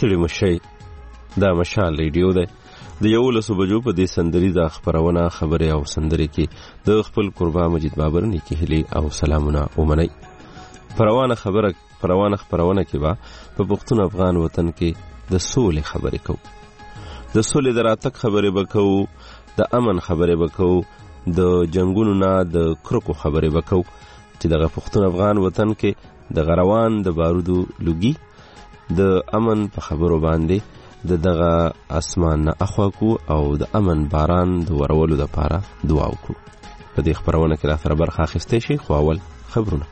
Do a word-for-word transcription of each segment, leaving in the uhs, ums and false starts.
ستړي مشئ. دا مشال ریډیو دی. د یولسو بجو په دې سندریزه خپرونه خبرې او سندرې کې د خپل قربا مجید بابر نیکې هیلې او سلامونه ومنئ. پروانه خبره پروانه خبرونه کې به په پښتون افغان وطن کې د سولې خبرې کوو. د سولې د راتګ خبرې به کوو، د امن خبرې به کوو، د جنگونو نه د کرکو خبرې به کوو چې دغه پښتون افغان وطن کې د غروان د بارودو لوګي د امن په خبرو باندې د دغه اسمان نه اخوا کو او د امن باران د ورولو لپاره دعا وکړو. په دې خبرونه کې را سره برخه اخیستې شي. خو اول خبرونه.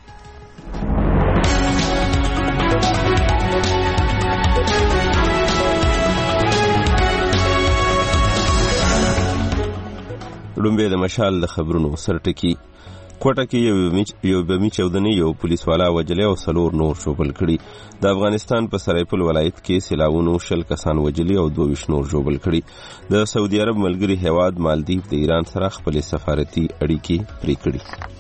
لومبه د مشال د خبرونو سرټکی. کوټه کې یو یو بمی چودنې یو پولیس والا وجلې او سلور نور شوبل کړي. د افغانستان په سرایپل ولایت کې سیلاوونو شل کسان وجلې او دوه ویشت نور شوبل کړي. د سعودي عرب ملګری هیواد مالدیو د ایران سره خپل سفارتي اړیکې پرې کړي.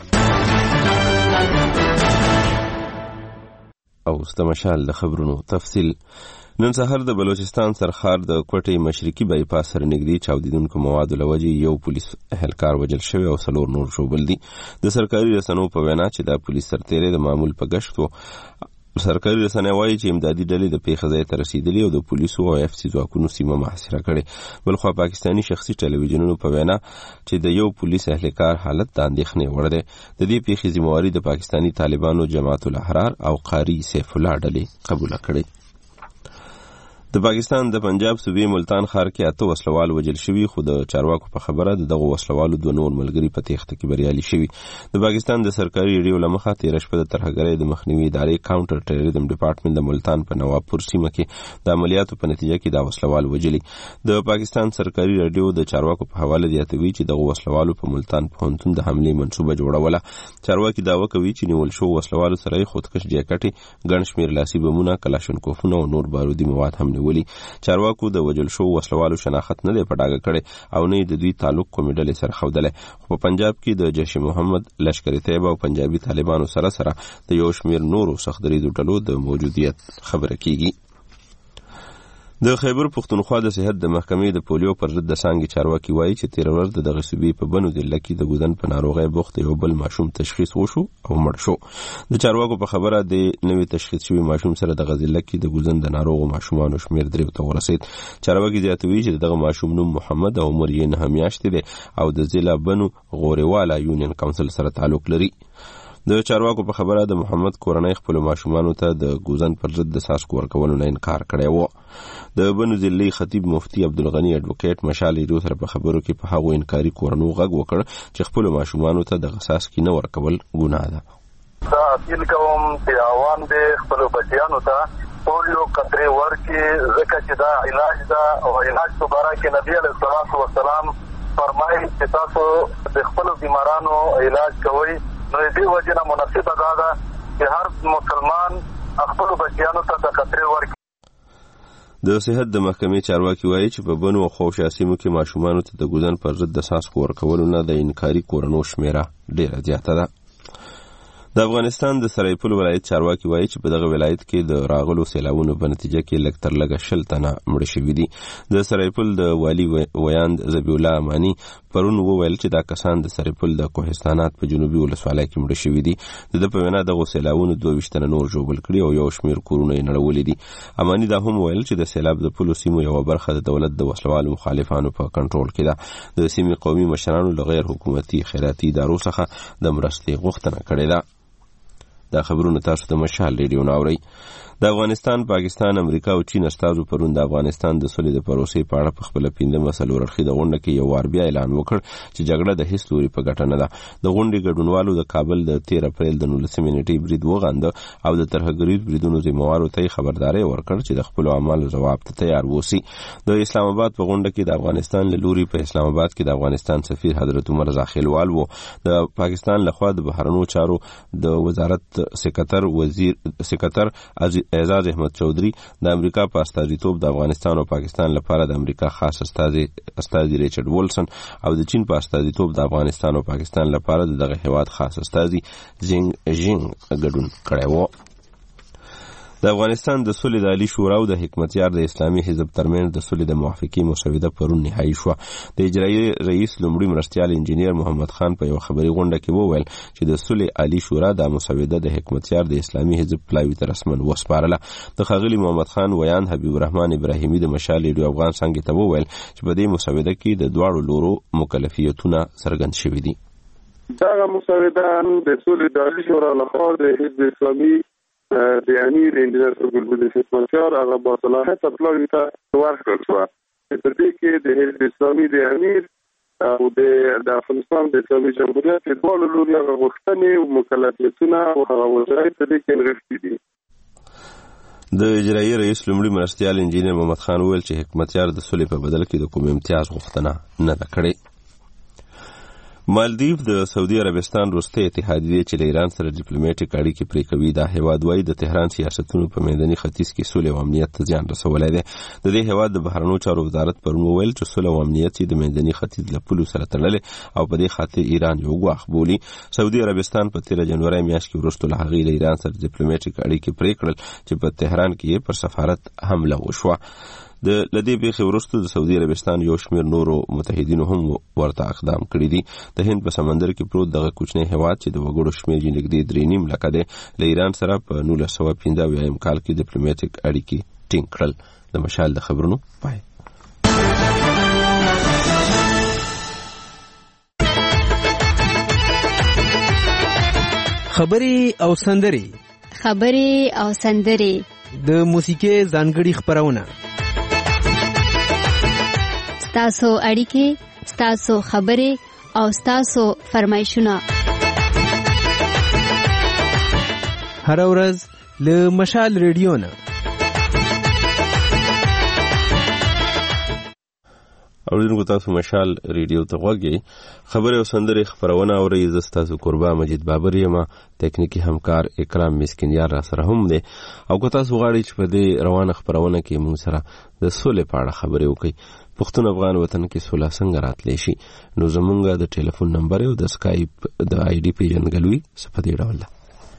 او ستمشال د خبرونو تفصیل. نن سهار د بلوچستان سرخار د کوټې مشرقي بایپاس سره نږدې چاودیدونکو موادو له وجې یو پولیس اهلکار وجل شوی او څلور نور شوبل دي. د سرکاري رسنیو په وینا چې دا پولیس سرتیری د معمول په گشت وو. سرکاري رسنۍ وایي چې امدادي ډلې د پیښې ځای ته رسیدلي او د پولیسو او اف سي ځواکونو سیمه محاصره کړې. بلخوا پاکستاني شخصي ټلویزیونونو په وینا چې د یو پولیس اهلکار حالت د اندېښنې وړ دی. د دې پیښې ذمہواري د پاکستاني طالبانو جماعت الاحرار او قاری سیف الله ډلې قبول کړې. د پاکستان د پنجاب صوبې ملتان ښار کې اته وسلوال وجل شوي، خو د چارواکو په خبره د دغه وسلوالو دوه نور ملګري په تېښته کې بریالي شوي. د پاکستان د سرکاري ریډیو له مخه تېره شپه د ترهګرۍ د مخنیوي ادارې کاونټر ټیرریزم ډپارټمنټ د ملتان په نوابپور سیمه کې د عملیاتو په نتیجه کې دا وسلوال وجلي. د پاکستان سرکاري ریډیو د چارواکو په حواله زیاتوي چې دغه وسلوالو په ملتان پوهنتون د حملې منصوبه جوړوله. چارواکي دعوه کوي چې نیول شوو وسلوالو سره یې خودکش جاکټې، ګڼ شمېر لاسي بمونه، کلاشینکوفونه او نور بارودي مواد هم نیولي. چارواکو د وجل شو وسلوالو شناخت نه دی په ډاګه کړی او نه د دوی تعلق کومې ډلې سره ښودلی. خو په پنجاب کې د جیش محمد، لشکر طیبه او پنجابي طالبانو سره سره د یو شمېر نورو سخت دریځو ډلو د موجودیت خبره کیږي. د خیبر پښتونخوا د صحت د محکمې د پولیو پر ضد د څانګې چارواکي وایي چې تېره ورځ د دغه صوبې په بنو ضلع کې د ګوزن په ناروغۍ بوخت یو بل ماشوم تشخیص وشو او مړ شو. د چارواکو په خبره د نوي تشخیص شوي ماشوم سره دغه ضلع کې د ګوزن د ناروغو ماشومانو شمېر دریو ته ورسید. چارواکي زیاتوي چې دغه ماشوم نوم محمد او عمر یې نهه میاشتې دی او د ضلع بنو غورېواله یونین کونسل سره تعلق لري. د چارواکو په خبره د محمد کورنۍ خپل ماشومانو ته د ګوزن پر ضد د څاڅکو ورکولو نه انکار کړی و. د بنو ضلعي خطیب مفتي عبدالغني اډوکیټ مشال ریډیو سره په خبرو کې په هغو انکاري کورنو غږ وکړ چې خپل ماشومانو ته د څاڅکي نه ورکول ګناه ده. دا اپیل کوم چې عوام دې خپل بچیانو ته پولیو قطرې ورکړي، ځکه چې دا علاج ده او علاج په باره کې نبي علیه الصلاة والسلام فرمایي چې تاسو د خپلو بیمارانو علاج کوئ. نو دې وجه نه مناسبه دا ده چې هر مسلمان خپل بچیانو ته د قطرې ورکړي. د صحت د محکمې چارواکي وایي چې په بنو او خوشا سیمو کې ماشومانو ته د ګوزن پر ضد د څاڅکو ورکولو نه د انکاري کورنو شمېره ډېره زیاته ده. د افغانستان د سرایپل ولایت چارواکي وایي چې په دغه ولایت کې د راغلو سیلاوونو په نتیجه کې لږ تر لږه شل تنه مړه شوي دي. د سرایپل د والي ویاند ذبیح الله اماني پرون وویل چې دا کسان د سرایپل د کوهستانات په جنوبي ولسوالۍ کې مړه شوي دي. د ده په وینا دغو سیلاوونو دوه ویشت تنه نور ژوبل کړي او یو شمېر کورونه یې نړولي دي. اماني دا هم ویل چې د سیلاب د پولو سیمو یوه برخه د دولت د وسلوالو مخالفانو په کنټرول کې ده. د سیمې قومي مشرانو له غیر حکومتي خیراتي ادارو څخه د مرستې غوښتنه کړې ده. دا خبرونه تاسو د مشال ریډیو نه اورئ. د افغانستان، پاکستان، امریکا او چین استازو پرون د افغانستان د سولې د پروسې په اړه په خپله پنځمه څلور اړخیزه غونډه کې یو وار بیا اعلان وکړ چې جګړه د هېڅ لوري په ګټه نه ده. د غونډې ګډونوالو د کابل د تېر اپریل د نولسمې نېټې برید وغانده او د ترهګریز بریدونو ذمهوارو ته یې خبرداری ورکړ چې د خپلو اعمالو ځواب ته تیار واوسي. د اسلام آباد په غونډه کې د افغانستان له لوري په اسلام آباد کې د افغانستان سفیر حضرت عمر زاخیلوال و. د پاکستان لخوا د بهرنیو چارو د وزارت سکرتر وزیر سکرتر اعزاز احمد چودھری، د امریکا په استازیتوب د افغانستان او پاکستان لپاره د امریکا خاص استازي استازي ریچارډ وولسن او د چین په استازیتوب د افغانستان او پاکستان لپاره دغه هیواد خاص استازي زینګ ژینګ ګډون کړی و. د افغانستان د سولې د عالی شورا او د حکمتیار د اسلامي حزب ترمنځ د سولې د موافقې مسوده پرون نهایی شوه. د اجرایي رئیس لومړي مرستیال انجینیر محمد خان په یو خبري غونډه کې وویل چې د سولې عالی شورا د مسوده د حکمتیار د اسلامي حزب پلاوي ته رسمن وسپارله. د ښاغلي محمد خان ویان حبیب الرحمن ابراهیمي د مشال ریډیو افغان څنګه ته وویل چې په دې مسوده کې د دواړو لورو مکلفیتونه څرګند شوي دي. دا مسوده د سولې د عالی شورا لخوا د حزب اسلامي د امیر انجینر ګلبدین حکمتیار هغه با صلاحیت پلاوي ته ورکړل شوه. په دې کې د حزب اسلامي د امیر او د افغانستان د اسلامي جمهوریت د ټولو لوري هغه غوښتنې او مکلفیتونه او هغه وظایف په دې کې نغښتي دي. د اجرایي رئیس لومړي مرستیال انجینر محمد خان وویل چې حکمتیار د سولې په بدل کې د کوم امتیاز غوښتنه نه ده کړې. مالدیو د سعودي عربستان وروستۍ اتحادیې چې له ایران سره ډیپلوماټیک اړیکې پرې کوي دا هیواد وایي د تهران سیاستونو په میداني ختیځ کې سولې او امنیت ته زیان رسولی دی. د دې هیواد د بهرنیو چارو وزارت پرون وویل چې سوله او امنیت یې د میداني ختیځ له پولو سره تړلی او په دې خاطر ایران یو ګواښ بولي. سعودي عربستان په تیره جنوري میاشت کې وروسته له هغې له ایران سره ډیپلوماټیک اړیکې پرې کړل چې په تهران کې یې پر سفارت حمله وشوه. د لدې پیښې وروسته د سعودي عربستان یو شمېر نورو متحدینو هم ورته اقدام کړي دي. د هند په سمندر کې پروت دغه کوچنی هیواد چې د وګړو شمېر یې نږدې درې نیم لکه دی له ایران سره په نولس سوه پنځه اویایم کال کې ډیپلوماټیک اړیکې ټینګ کړل. د مشال د خبرونو پای. خبرې او سندرې خبرې او سندرې د موسیقي ځانګړي خبرونه ستاسو اړیکې ستاسو خبرې او ستاسو فرمایشونه هر ورځ له مشال ریډیو نه. اوریدونکو تاسو مشال ریډیو ته غوږی خبرې او سندرې خبرونه اورئ. زه ستاسو قربا مجید بابر یم، تکنیکی همکار اکرام مسکینیار را سره هم دی. او که تاسو غواړئ چې په دې روانه خبرونه کې موږ سره د سولې په اړه خبرې وکړئ، پښتون افغان وطن کې سوله څنګه راتلی شي، نو زمونږ د ټلیفون نمبر او د سکایپ د آی ډي پیژندګلوي څه په دې ډول ده.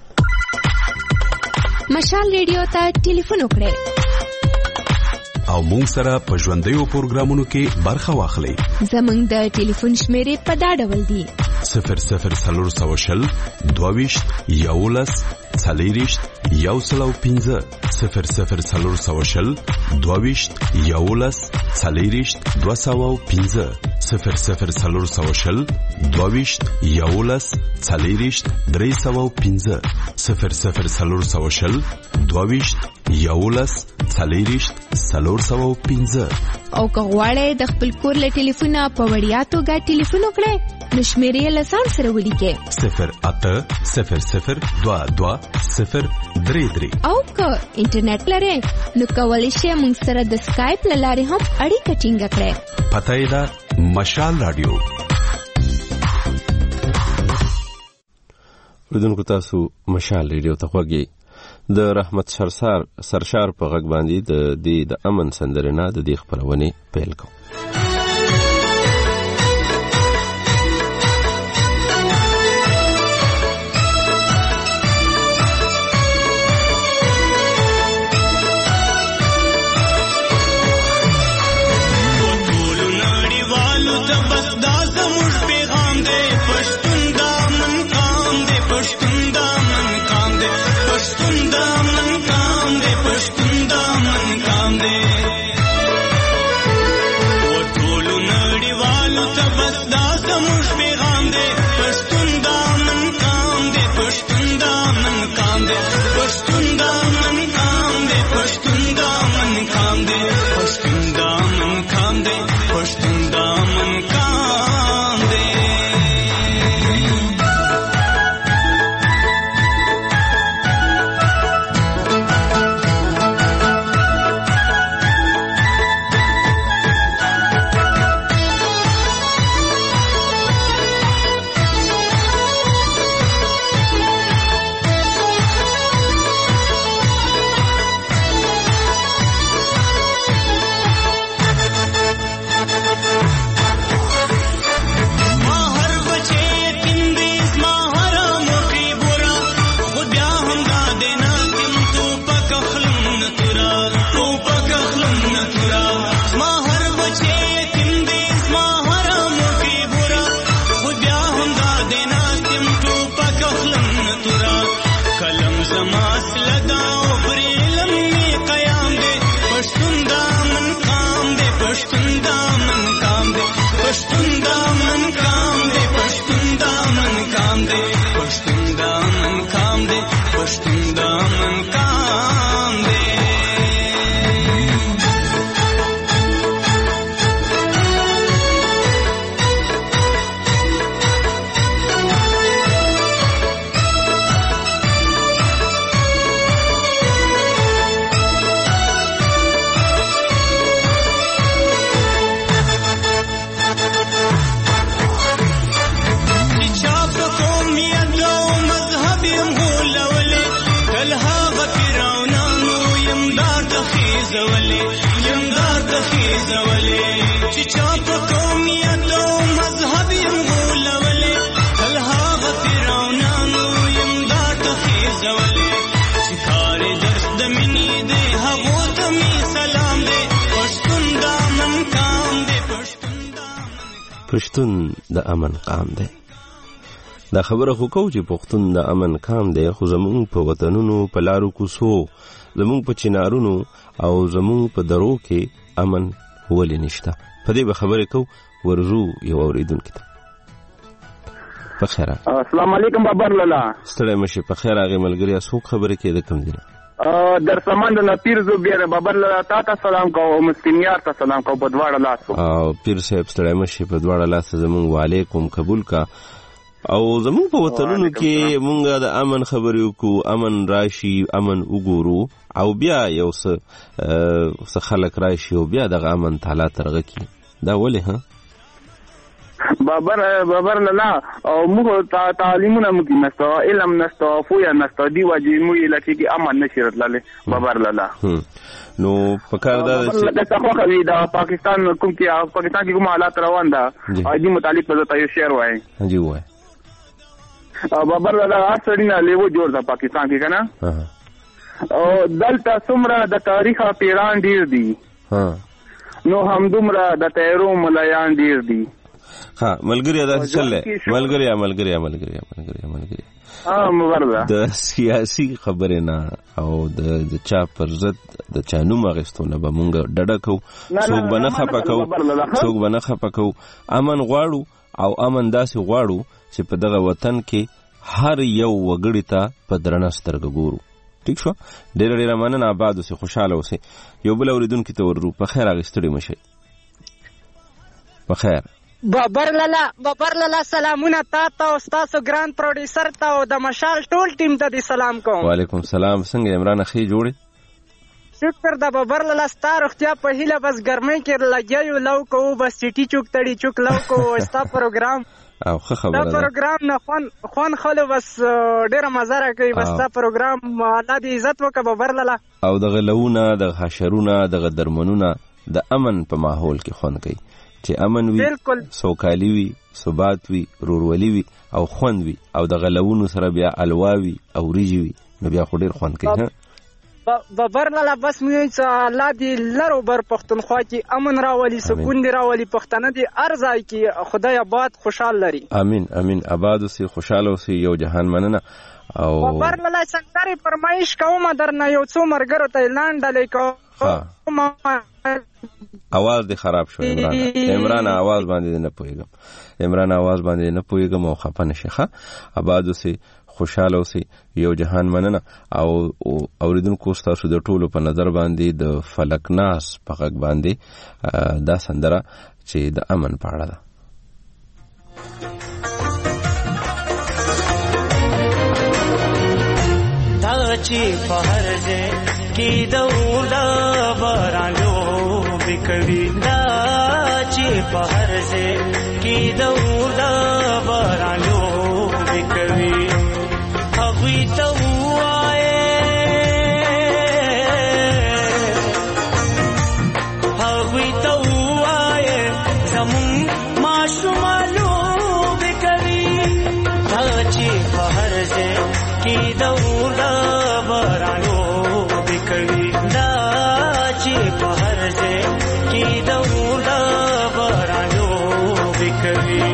مشال ریډیو ته ټلیفون وکړئ او مونږ سره په ژوندیو پروګرامونو کې برخه واخلئ. زمونږ د ټلیفون شمیرې په دا ډول دي: صفر صفر څلور سوه شل دوه ویشت یولس څلېرویشت یو سل او پنځه صفر صفر څلور سوه شل دوه ویشت یولس څلېرویشت دوه سوه او پنځه صفر صفر څلور سوه شل دوه ویشت یولس څلېرویشت درې سوه او پنځه صفر صفر څلور سوه شل دوه ویشت یولس څلېرویشت څلور سوه او پنځه. او که غواړئ د خپل کور له ټلیفونه په وړیا توګه ټلیفون وکړئ نو شمیرې له ځان سره ولیکئ: صفر اته صفر صفر دوه دوه صفر درې درې. او که انټرنیټ لرئ نو کولی شئ موږ سره د سکایپ له لارې هم اړیکه ټینګه کړئ. پته یې ده مشال رادیو. اوریدونکو تاسو مشال ریډیو ته غوږی. د رحمت سرشار سرشار په غږ باندې د دې د امن سندره نه د دې خبرونه پیل کوم. خېزولې چې چا په قومیت او مذهب یم غولولې تل هغه فرعونانو یم دا ته خېزولې چې کار درس د مینې دی هغو ته مې سلام دی پښتون د امن قام دی پښتون د امن قام دی. دا خبره خو کو چې پښتون د امن قام دی، خو زمونږ په وطنونو په لارو کوڅو زمونږ په چنارونو او زمونږ په درو کې امن ولې نشته؟ په دې به خبرې کو. ورزو یو اوریدونکي ته په خیر. السلام علیکم بابر لالا. ستړی مشه. په خیر هغه ملګری څوک خبرې کې د کوم دی؟ در سمند نه پیر زو بیر بابر لالا تا ته سلام کو او مسکینیار ته سلام کو په دواړه لاسو. او پیر صاحب ستړی مشه په دواړه لاسو زمونږ وعلیکم قبول کا. او زمونږ په وطنونو کې مونږ د امن خبرې وکړو، امن راشي، امن وګورو، او بیا یو څه خلک راشي او بیا دغه امن تعالی ترغه کی. دا ولې ها بابر بابر لالا او موږ تعلیمونه موږ نشته، علم نشته، فویا نشته، دی واجی موږ لکه کی امن نشرت لاله بابر لالا. نو پکار دا چې دا خو دا پاکستان کوم کې پاکستان کې کوم حالات روان ده اجي متعلق په تاسو شعر وای. جی وای بابر لالا اصلي نه لیو جوړ ده پاکستان کې کنه. او دلته څومره د تاریخ پیران ډیر دي، نو هم دومره د تیرو ملایان ډیر دي. ها ملګری دا چلې ملګری ملګری ملګری ملګری ملګری ها مبارزه د سیاسي خبرې نه او د چا پر ضد د چانو مغستونه به مونږ ډډه کو، څوک به نه خپه کو، څوک به نه خپه کو. امن غواړو او امن داسې غواړو چې په دغه وطن کې هر یو وګړي ته په درنه سترګه ګورو. ٹھیک شو؟ ډېره ډېره مننه. آباد اوسئ، خوشحاله اوسئ. یو بل اورېدونکي ته ورو. په خیر هغې ستړي مه شئ. په خیر. بابر لالا بابر لالا سلامونه تا ته او ستاسو ګران پروډیوسر ته او د مشال ټول ټیم ته دې سلام کوم. وعلیکم سلام. څنګه عمران ښې جوړې؟ شکر د بابر لالا ستا روغتیا په هیله بس ګرمۍ کې لګیا یو لو کوو بس چټي چوک تړي چوک لو کوو ستا پروګرام او ښه خبره ده. دا پروګرام نه خوان خوان خلو بس ډېره مزه راکوي. بس دا پروګرام الله دې عزت وکړه بابر لالا. او دغه لوونه دغه حشرونه دغه درمنونه د امن په ماحول کې خوند کوي چې امن وي، سوکالي وي، ثبات وي، رورولي وي او خوند وي. او دغه لوونو سره بیا الوا وي او وریجې وي، نو بیا خو ډېر خوند کوي. بابر لالا بس مې چې الله دې لرو بر پښتونخوا کې امن راولي، سکون دې راولي، پښتانه دې هر ځای کې خدای آباد خوشحال لري. امین امین. آباد اوسئ، خوشحاله اوسئ. یو جهان مننه. او بابر لالا څنګه فرمایش کوم درنه یو څو مرګرو ته اعلان ډلې کوم. اواز دې خراب شو عمران. عمران اواز باندې نه پوهیږم، عمران اواز باندې نه پوهیږم او خپه نشي. ښه آباد اوسئ، خوشحاله اوسئ. یو جهان مننه. او اوریدونکو ستاسو د ټولو په نظر باندې د فلک ناس په غږ باندې دا سندره چې د امن په اړه ده. دا چې په هر ځای کې د اوله بارانو بکوي، دا چې په هر ځای کې د اوله بارانو بکوي، هغوی ته ووایې هغوی ته ووایې زمونږ ماشومان لوبې کوي. دا چې په هر ځای کې د اوله بارانو بکوي، دا چې په هر ځای کې د اوله بارانو بکوي.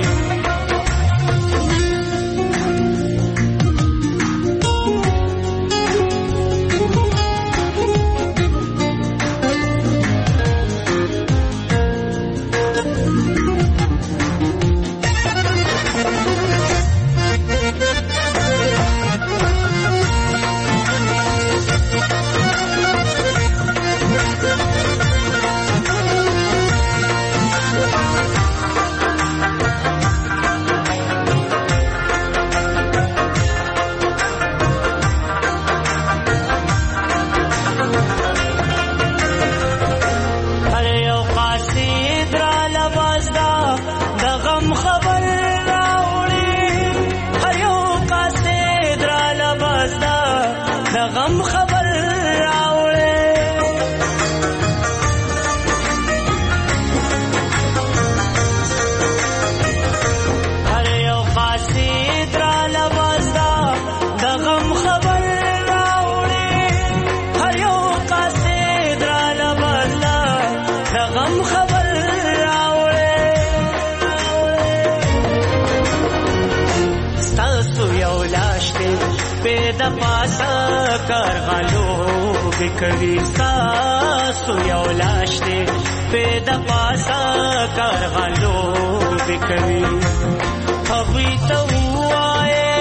پیدا پاسا کارغالو بکوي ساسو یو لاش دی پیدا پاسا کارغالو بکوي هغوی ته ووایې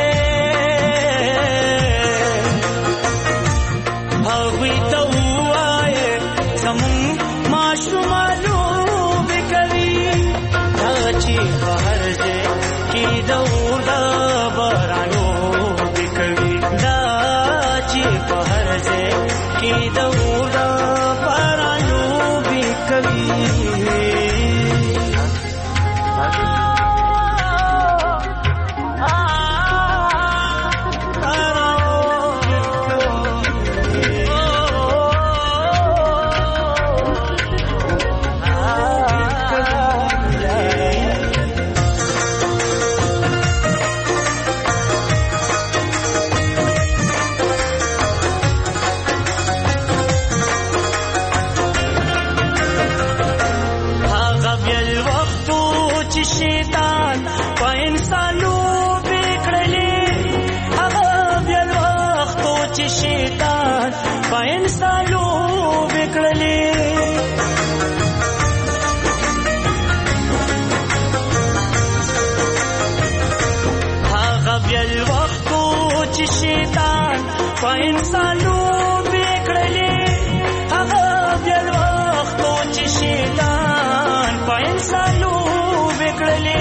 هغوی ته ووایې زمونږ ماشومانو بکوي دا چې په هر ځای کې د اور د بارانو بکوي دا چې په هر ځای کې د اور د بارانو بکوي انسانو بکړلې هغه بل وخت چې شیطان په انسانو بکړلې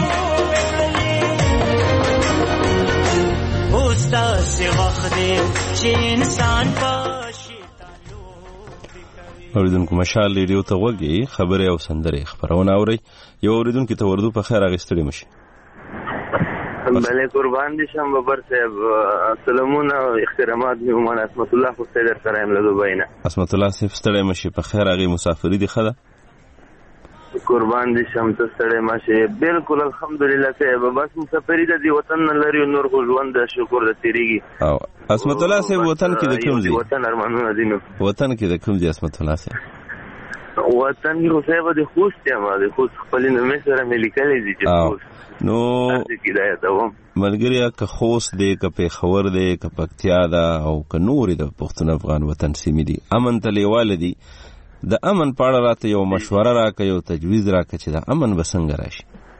اوس داسې وخت دی چې انسان په شیطانو بکړلې. اوریدونکو مشال ریډیو ته وګورئ خبرې او سندرې خبرونه اورئ. یو اوریدونکو ته وردو په خیر اغستړي مشي. بله قربان دي شم ببر صاحب سلامونه او احترامات میومان اسمت الله خو سیدر سره ام له دوبۍ نه. اسمت الله صاحب ستړی مشي په خیر هغه مسافری دي خدا قربان دي شم ته ستړی مشي بالکل الحمدلله صاحب بس مسافری د دې وطن نه لري نور خو ژوند د شکر د تیریږي. او اسمت الله صاحب وطن کې د کوم ځای وطن ارمانونه دي نو وطن کې د کوم ځای اسمت الله صاحب وطن کې صاحب د خوست یم د خوست خپل نوم سره مې لیکلې دي چې خوست نو ملګریا که خوست دی که پیښور دی که پکتیا ده او که نور د پښتون افغان وطن سیمې دي امن ته لیواله دي د امن په اړه راته یو مشوره راکړه یو تجویز راکړه چې د امن به څنګه راشي.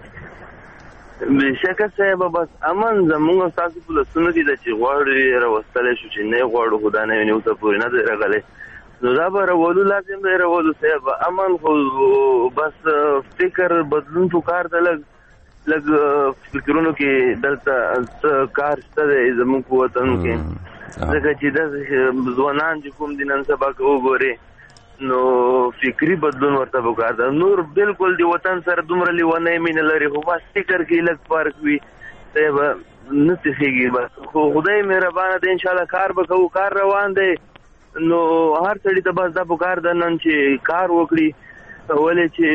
بېشکه صاحب بس امن زمونږ ستاسو په لاسونو کې ده چې غواړو یې راوستلی شو چې نه یې غواړو خو دا نه ویني اوسه پورې نه دی راغلی نو دا به راولو لازم دی راولو صاحب امن خو بس فکر بدلون پکار ده لږ لږ فکرونو کې دلته کار شته دی زموږ په وطن کې ځکه چې داسې ځوانان چې کوم دي نن سبا که وګورې نو فکري بدلون ورته پکار ده. نور بالکل د وطن سره دومره لیونۍ مینه لري خو بس فکر کې لږ فرق وي صاحب نه تېښېږي بس خو خدای مهربانه دی انشاءالله کار به کوو کار روان دی نو هر سړي ته بس دا پکار ده نن چې کار وکړي ولې چې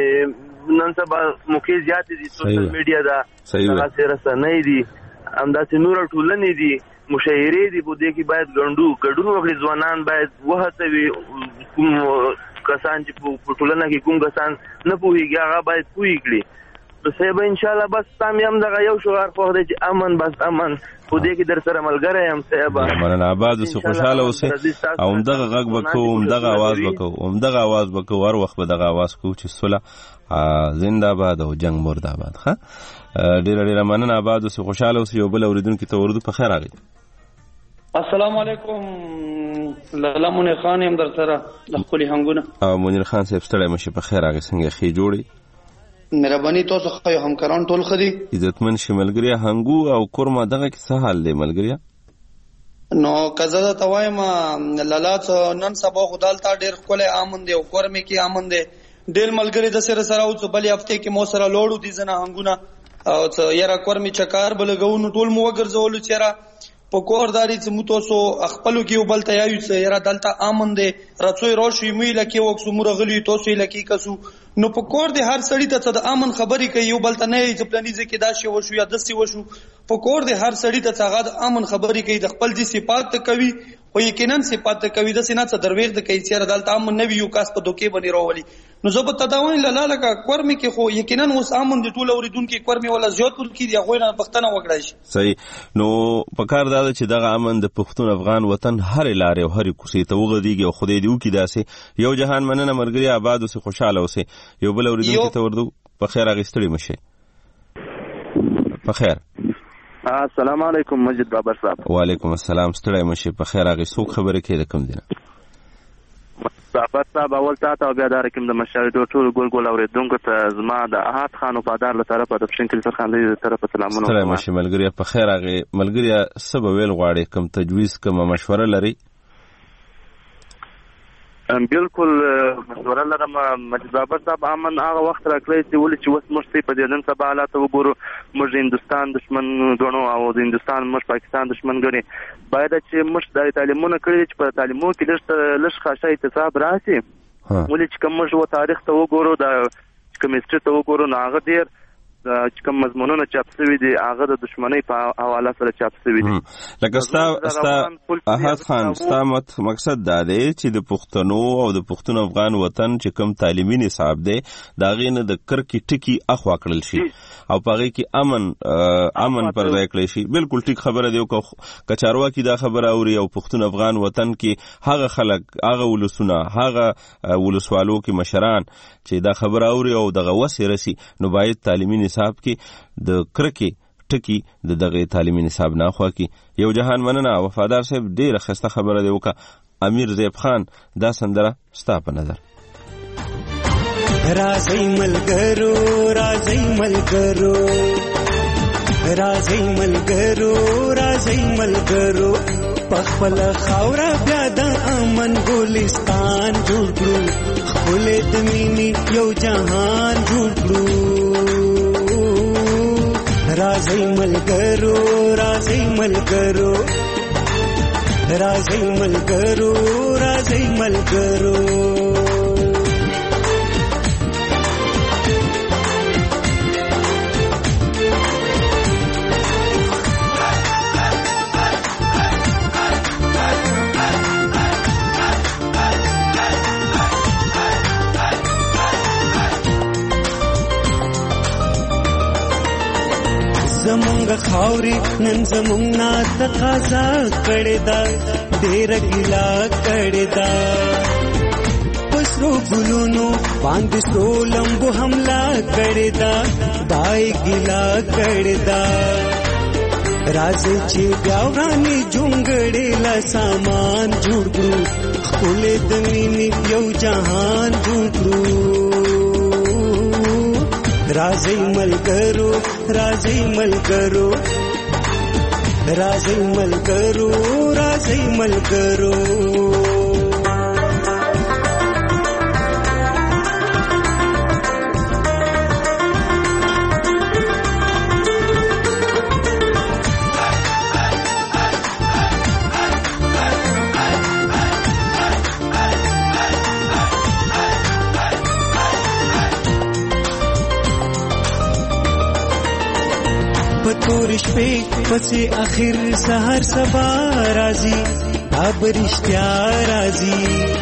نن سبا موقع زیاتې دي سوشل میډیا ده هغسې رسنۍ دي همداسې نور ټولنې دي مشاعرې دي په دې کې باید ګډون ګډون وکړي ځوانان باید وهڅوي کوم کسان چې په ټولنه کې کوم کسان نه پوهېږي هغه باید پوه کړي نو صاحب انشاءالله بس ستا مې هم دغه یو شعار خوښ دی چې امن بس امن په دې کې در سره ملګری یم صاحب مننه آباد اوسئ خوشحاله اوسئ او همدغه غږ به کوو همدغه اواز به کوو همدغه اواز به کوو هر وخت به دغه اواز کوو چې صلح زنده باد او جنگ مرده باد. ښه ډېره ډېره مننه آباد اوسئ خوشحاله اوسئ. یو بل اورېدونکي ته اردو په خیر راغی. السلام علیکم لالا منیر خان یم در سره د ښکلي هنګونه. او منیر خان صاحب ستړی مشي په خیر راغی څنګه ښې جوړې مهرباني تاسو خو همکاران ټول ښه دي عزتمن شي ملګریا هنګو او کورما دغه کې څه حال دی ملګریا؟ نو که زه درته وایم لالا نن سبا خو دلته ډېر ښکلی امن دی او کور مې کې امن دی ډېر ملګري د سره سره او څه بلې هفتې کې مو سره لوړو دي ځنه هنګونه او څه یاره کور مې چکار به لګوو نو ټول مو وګرځولو چې یاره په کور داري چې مو تاسو خپلو کې یو بل ته یایو چې یاره دلته امن دی راڅوی راشو موږ یې لکې وکسو موږ راغلي تاسو یې لکې کسو نو په کور دی هر سړي ته څه د امن خبرې کوي یو بل ته نه یې چې پلاني ځای کې دا شی وشو یا داسې وشو په کور دی هر سړي ته څه هغه د امن خبرې کوي د خپل دي صفات ته کوي او یقینا صفات ته کوي داسې نه څه درویغ د کوي چې یاره دلته امن نه وي یو کاس په دوکې باندې راولي نو زه به تداوی لاله کا کورمه کې خو یقینا اوس امن د ټول اوریدونکو کورمه ولا زیات ورکی دی غوینه پښتنه وکړای شي. صحیح. نو پکار دا چې دغه امن د پښتون افغان وطن هر لارې او هر کوڅې ته وغديږي او خدای دې وکړي داسې یو جهان مننه مرګري آباد اوسه خوشاله اوسه. یو بل اوریدونکو ته وردو په خیر اغستړي مشه. په خیر. السلام علیکم مجید بابر صاحب. وعلیکم السلام. ستړی مشه. په خیر اغستو خبره کې کوم دینه بابر صاحب اول تاسو او بیا د حکیم د مشاهده ټول ګول ګول اوریدونکو ته زما د احد خان او پادار له طرفه د پښین کلی خان له طرفه سلامونه. ستړی مشه ملګری. په خیر اغه ملګری سبا ویل غواړي کوم تجویز کوم مشوره لري؟ بالکل مشوره لرم مجید بابر صاحب. امن هغه وخت راکړی چې ولې چې اوس موږ په دې نن سبا حالات وګورو موږ هندستان دشمن ګڼو او د هندستان موږ پاکستان دشمن ګڼي. باید چې موږ د تعلیمونو کړی چې په تعلیمو کې لږ لږ خاصه اتصاب راشي. ولې چې کوم موږ و تاریخ ته وګورو د کمیسټري ته وګورو نو هغه ډېر چې کوم مضمونونه چاپ شوي دي هغه د دشمنۍ په حواله سره چاپ شوي دي. لکه ستا ستا احد خان ستا مقصد دا دی چې د پښتنو او د پښتون افغان وطن چې کوم تعلیمي نصاب دی دا غي نه د کرکی ټکی اخوا کړل شي او پاره کې امن امن پر ځای کړی شي. بالکل ټیک خبره دی. او کچاروا کې دا خبره اوري او پښتون افغان وطن کې هغه خلک هغه ولسونه هغه ولسوالو کې مشران چې دا خبره اوري او دغه وسه رسی نو باید تعلیمي نصاب کې د کرکی ټکی د دغه تعلیمي نصاب نه خوا کې. یو جهان مننه وفادار صاحب ډیره خسته خبره دی. وکا امیر زیب خان دا سندره ستا په نظر؟ رازی ملګرو رازی ملګرو رازی ملګرو رازی ملګرو پخپل خاورا بیا د امن ګلستان جوړ کړو خپل د مینې یو جهان جوړ کړو. رازی ملګرو رازی ملګرو رازی ملګرو رازی ملګرو زمونږ خاوري نن زمونږ نه تقاضا کړې ده ډېر ګیلا کړې ده پسرو ګلونو باندې سرو لمبو حمله کړې ده دای ګیلا کړې ده. راځي چې بیا ورانې جونګړې لا سامان جوړ کړو خپل د مینې یو جهان جوړ کړو. رازی ملګرو رازی ملګرو رازی ملګرو رازی ملګرو پتورش پہ پسے آخر سحر سبا رازی اب رشتہ رازی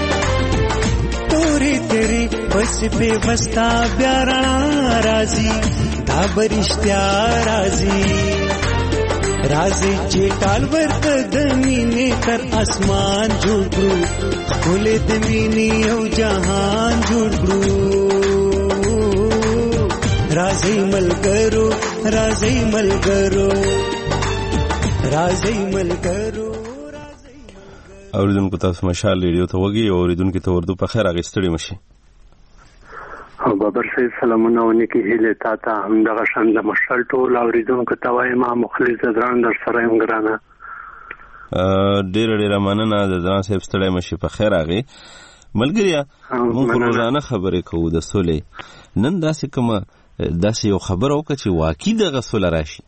تورے تیرے پس پہ بستا بیارا رازی اب رشتہ رازی رازی چیٹال ورت دمینے تر آسمان جوڑ کرو کھولے دمینے او جہان جوڑ کرو. رازی ملګرو رازی ملګرو رازی ملګرو. اوریدونکو تاسو مشال ریډیو ته وګي او اوریدونکو ته وردو په خیر اغستړي مشي. بابر صاحب سلامونه ونکي هله تا ته هم دغه شان د مشال ټول اوریدونکو ته وایم ما مخلص دران در سره یم ګرانه. ډیر ډیر مننه د دران صاحب ستړي مشي. په خیر اغه ملګریا موږ روزانه خبرې کوو د سولې. نن داسې کومه داسې یو خبر او چې واقعي د غسل راشي.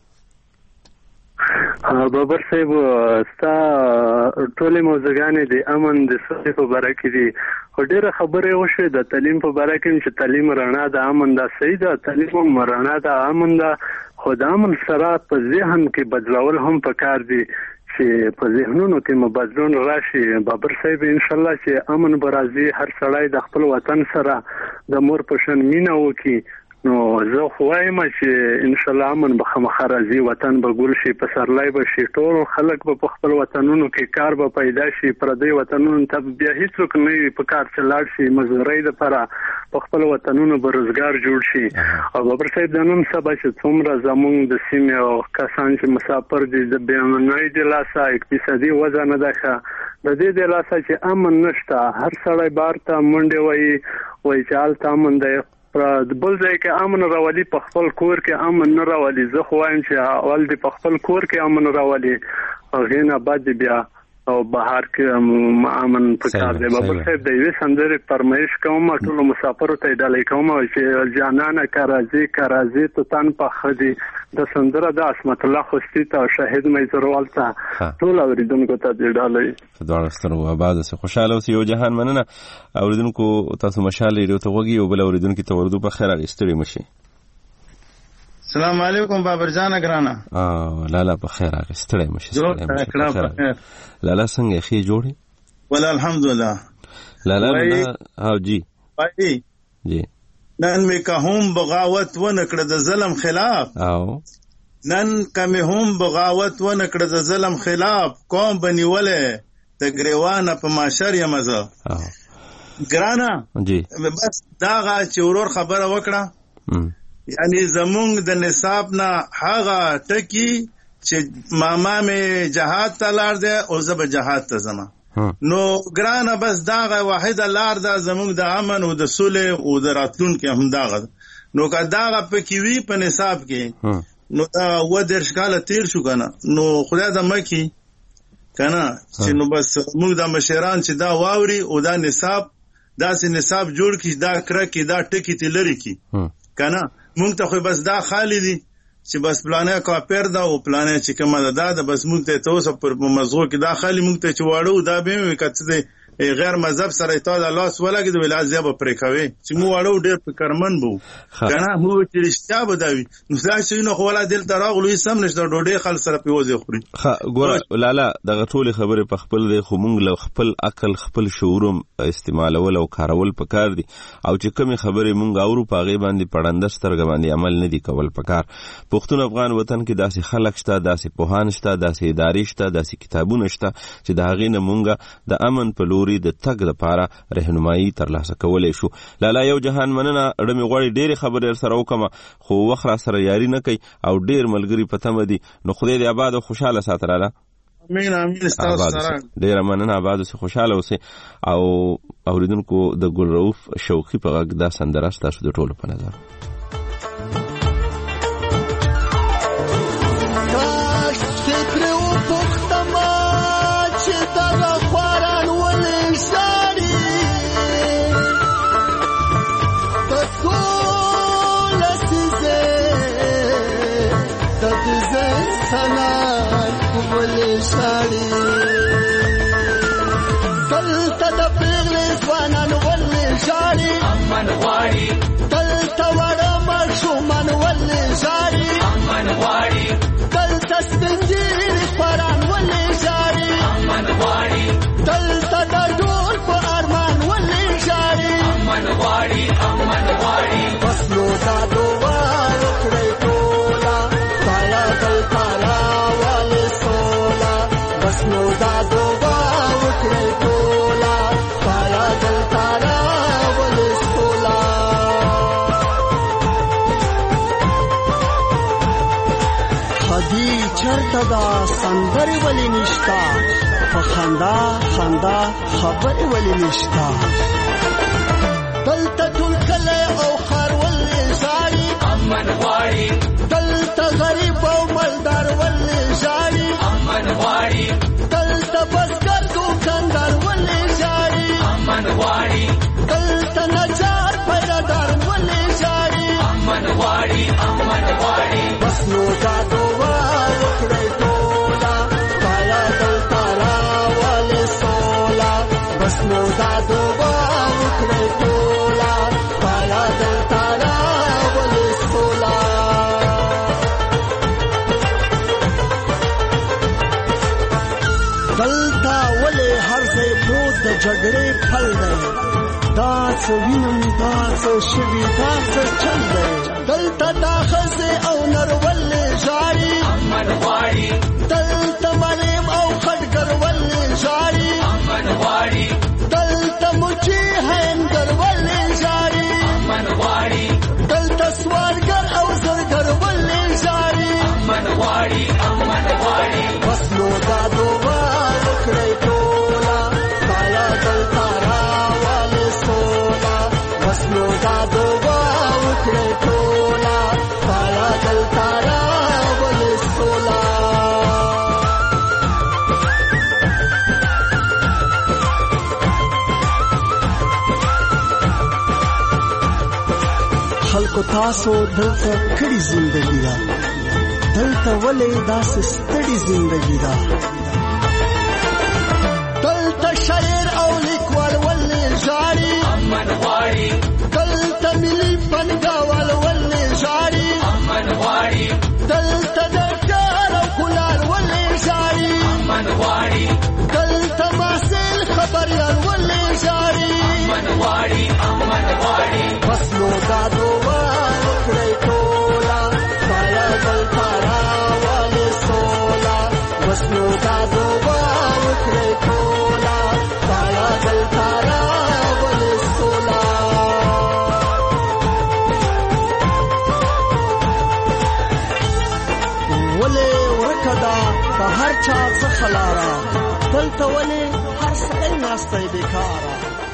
بابر صاحب ستا ټولې موضوعګانې د امن د سولې په باره کې دي خو ډېره خبرې وشوې د تعلیم په باره کې چې تعلیم رڼا د امن دا صحیح ده تعلیم رڼا د امن ده خو د امن سره په ذهن کې بدلول هم پکار دي چې په ذهنونو کې مو بدلون راشي. بابر صاحب ان شاء الله چې امن برازي هر سړی د خپل وطن سره د مور په شان مینه وکي. نو زه خو وایم چې ان شاء الله امن به خامخا راځي، وطن به ګل شي، پسرلی به شي، ټول خلک به په خپل وطنونو کې کار به پیدا شي. پردی وطنونو ته بیا هیڅوک نه وي په کار چې لاړ شي، مزدورۍ دپاره په خپل وطنونو به روزګار جوړ شي. او بابر صاحب د نن سبا چې څومره زموږ د سیمې او کسان چې مسافر دي د بېامنۍ د لاسه اقتصادي وضع نه ده ښه، د دې د لاسه چې امن نشته، هر سړی بار ته منډې وایي وایي چې هلته امن دی، بل ځای کې امن راولي، په خپل کور کې امن نه راولي. زه خو وایم چې اول دې په خپل کور کې امن راولي، هغې نه بعد بیا او بهر کې امن پکار دی. بابر صاحب د یوې سندرې فرمایش کوم، ټولو مسافرو ته یې ډالۍ کوم چې جانانه که راځې که راځې تو تن پاخه دي. د سندره د عصمت الله خوستي ته او شهید میزروال ته ټول اورېدونکو ته دې ډالۍ. په دواړو سترګو آباد اوسئ، خوشحاله اوسئ. یو جهان مننه اورېدونکو، تاسو مشال ریډیو ته غوږ یو بل اورېدونکي ته اردو په خیر راغی، ستړي مشئ. السلام علیکم بابر جان ګرانه. اه لالا په خیر راغی، ستړي مشئ. لالا څنګه ښې جوړې؟ ولا الحمدلله. لالا نه او جی بھائی جی نن می که هم بغاوت و نکړه د ظلم خلاف، او نن کمی هم بغاوت و نکړه د ظلم خلاف، قوم بنیولې د گریوانه په ماشر یمزه. ګرانه جی بس داغه چې ورور خبره وکړه، یعنی زمونږ د نصاب نه هغه ټکی چې ماما می جهاد ته لاړ دی او زه به جهاد ته ځم. نو ګرانه بس داغه واحده لار ده زمونږ د امن او د صلح او د راتلونکي همداغه. نو که داغه پکې وي په نصاب کې نو دا اووه دېرش کاله تیر شو که نه، نو خدای د مکي که نه چې نو بس موږ د مشران چې دا واوري او دا نصاب داسې نصاب جوړ کړي، دا کرکې دا ټکي تی لرې کړي که نه. موږ ته خو بس دا خالی دي چې بس پلانه کاپیر دا او پلانه چې کومه ده دا ده، بس موږ ته ته اوسه پر مزغو کې دا خالی موږ ته چې واړو دا به وي که څه دی غیر مذهب سره تا د لاس ولګېد ویل از یا به پرې کوې چې موږ واړو ډېر فکرمند به وو که نه، موږ چې رښتیا به دا وي. نو دا شیونه خو ولا دلته راغلو هېڅ هم نشته، ډوډۍ خلک سره پې وځې خوري. ګوره لالا دغه ټولې خبرې په خپل دی، خو موږ له خپل عقل خپل شعور استعمالول او کارول پکار دي، او چې کومې خبرې موږ اورو په هغې باندې پړنده سترګه باندې عمل نه دي کول پکار. پښتون افغان وطن کې داسې خلک شته، داسې پوهان شته، داسې ادارې شته، داسې کتابونه شته چې د هغې نه موږ د امن په لوري د تګ لپاره رهنمایي ترلاسه کولی شو. لالا یو جهان مننه، اړه مې غواړي ډېرې خبرې سره وکړم خو وخت را سره یاري نه کوي او ډېر ملګري په تمه دي. نو خدای دې آباد او خوشحاله ساته لالا. امین امین. ستاسو سره ډېره مننه، آباد اوسئ، خوشحاله اوسئ. او اورېدونکو د ګل رؤف شوقي په غږ دا سندره ستاسو د ټولو په نظر. دلته د پیغلې ځوانان ولې ژاړي، امن غواړي. دلته وړه ماشومان ولې ژاړي، امن غواړي. دلته سپین ږیري خواران ولې ژاړي، امن غواړي. دلته د ډول په ارمان ولې ژاړي، امن غواړي، امن غواړي. بس نو دا دعا وکړئ ټوله، تالا دلته راولې سوله. بس نو دا دعا وکړئ ټوله، تالا دلته راولې سوله. خدي چرته دا سندرې ولې نشته، په خندا خندا خبرې ولې نشته. دلته ټول کلی او ښار ولې ژاړي، امن غواړي. دلته غریب او مالدار ولې ژاړي، امن غواړي. دلته بزګر دوکاندار ولې ژاړي، امن غواړي. دلته نجار پیدادار ولې ژاړي، امن غواړي، امن غواړي. بس نو دا دعا وکړئ ټوله، تالا دلته راولې سوله. بس نو دا دعا وکړئ ټوله، تالا دلته راولې سوله. څه وینم دا څه شوي دا څه چل دی دلته دا ښځې او نرولې ژاړي امن غواړي دلته مریم او خټګر ولې ژاړي امن غواړي دلته مچي هینګر ولې ژاړي امن غواړي دلته سوارګر او زرګر ولې ژاړي امن غواړي امن غواړي بس نو دا دوه وکړئ ټوله تایا دلته راولې سوله بس نو دا دوه وکړئ ټوله تایا دلته راولې سوله خلکو تاسو دلته کړي زندگی دا دلته ولې داسې ستړي زندگی دا دلته شاعر او لیکوال ولې ژاړي امن غواړي دلته ملي فنګاوال ولې ژاړي امن غواړي دلته ډاکټر او کولار ولې ژاړي امن غواړي دلته محصل خبريال ولې ژاړي امن غواړي امن غواړي بس نو دا دوه وکړئ ټوله تایا دلته راولې سوله بس نو دا دوه وکړئ ټوله تایا دلته راولې سوله ولې ورکه ده د هر چا څخه لاره دلته ولې هر سړی ناستی بېکاره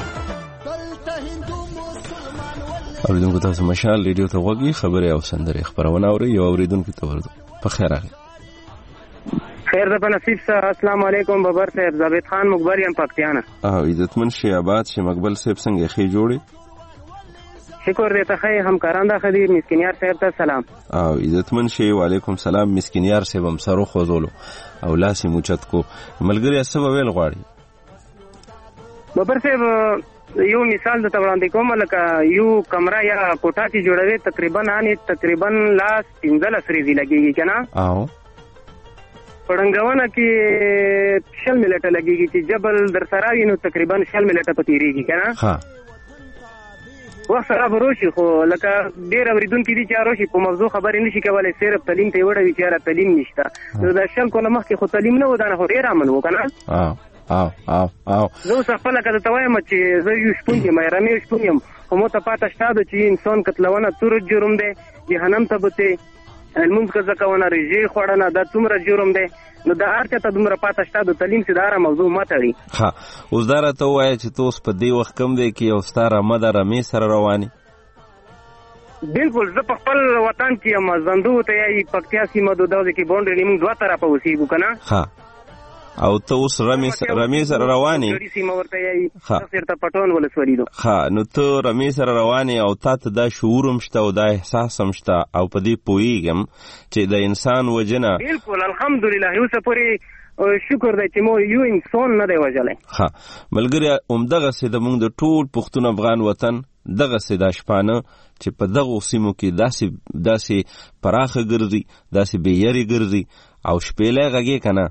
اوریدونکو تاسو مشال ریډیو ته غوږی خبرې او سندرې خبرونه اوري یو اوریدونکو ته ورته په خیر راغلی خیر ده په نصیب سره السلام علیکم بابر صاحب ثابت خان مقبر یم پکتیانه او عزتمن شي آباد شي مقبل صاحب څنګه خې جوړي شکر دې ته خې همکاران دا خدي مسکینیار صاحب ته سلام او عزتمن شي وعلیکم سلام مسکینیار صاحب هم سره خوزولو او لاسي موچت کو ملګری سبا ویل غواړي بابر صاحب یو مثال د وړاندې کوم لکه یو کمره یا کوټه چې جوړوي تقریبا اني تقریبا لاس پنځلس ریزي لګيږي کنه او پړنګونه کې شل ملټه لګيږي چې جبل در سره وي نو تقریبا شل ملټه پتیریږي کنه ها وخت سره بروشي خو لکه ډیر اوریدونکو دي چې اروشي په موضوع خبرې نشي کولای صرف تعلیم ته وړوي چې را تعلیم نشته نو دا شل کو نه مخکې خو تعلیم نه ودانه خو ډیر امن وکنه اه او او او زه اوس خپل کده ته وایم چې زه یو شپون یم رامي شپون یم خو مو ته پاته شته چې انسان قتلونه تور جرم دی جهنم ته بوته المنځ کزه کوونه ریجی خوړنه دا څومره جرم دی نو دا هر چاته دومره پاته شته د تعلیم سره موضوع ماتړي ها اوس دا راته وایي چې تاسو په دې وخت کم دی کې او ستاره مده رامي سره رواني بالکل زه په خپل وطن کې یم زندو ته یې پکتیا سیمه د دوه کې باونډري موږ دوه طرفه اوسېږو کنه ها او ته اوس رمی رمی سره رواني سیمه ورته یې سرته پټون ولسوالي دو ها نو ته رمی سره رواني او تاسو دا شعورم شته او دا احساس هم شته او په دې پوېږم چې د انسان وجنه بالکل الحمدلله یو څه پوری شکر دی چې مو یو انسان نه دی وژلی ها ملګری همدغه سي د موږ د ټول پښتون افغان وطن دغه سي د شپانه چې په دغه سیمو کې داسې داسې پراخه ګرځي داسې بیري ګرځي او شپېلې غږی کنه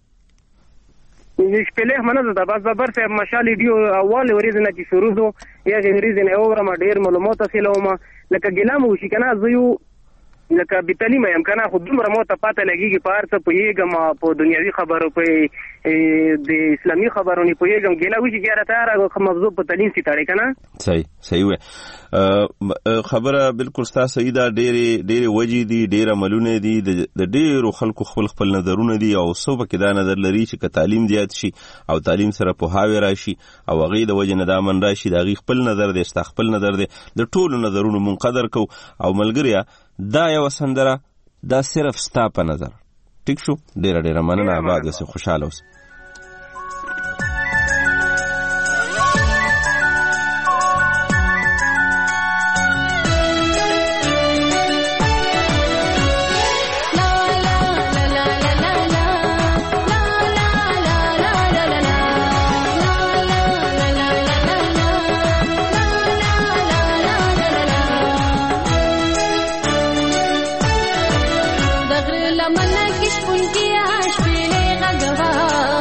شپېلې منه ده بس ببر صاحب مشال دیو اول ورځ نه چې شروع دو یا ورځ نه اورم ډیر معلومات حاصلوم لکه ګلام وشي کنه زيو لکه بتعلیم یم کنه خو دومره مو ته پاته لګیږي په ارڅ په یګم په دنیوي خبرو په د اسلامي خبرونو په یګم ګلا وشي ګره تاره موضوع په تعلیم سي تاړي کنه صحیح صحیح وي خبره بالکل ستاسو صحیح ده ډېری ډېری وجې دي ډېر عملونه دي د ډېرو خلکو خپل خپل نظرونه دي او صوبه کې دا نظر لري چې که تعلیم زیات شي او تعلیم سره په هاوی راشي او هغه د وجه نه دا من راشي دا غي خپل نظر دی ستا خپل نظر دی د ټولو نظرونو مون قدر کو او ملګریا دا یو سندره دا صرف ستا په نظر ټیک شو ډېر ډېر مننه آباد اوسه خوشاله اوسه मन किश पुन किया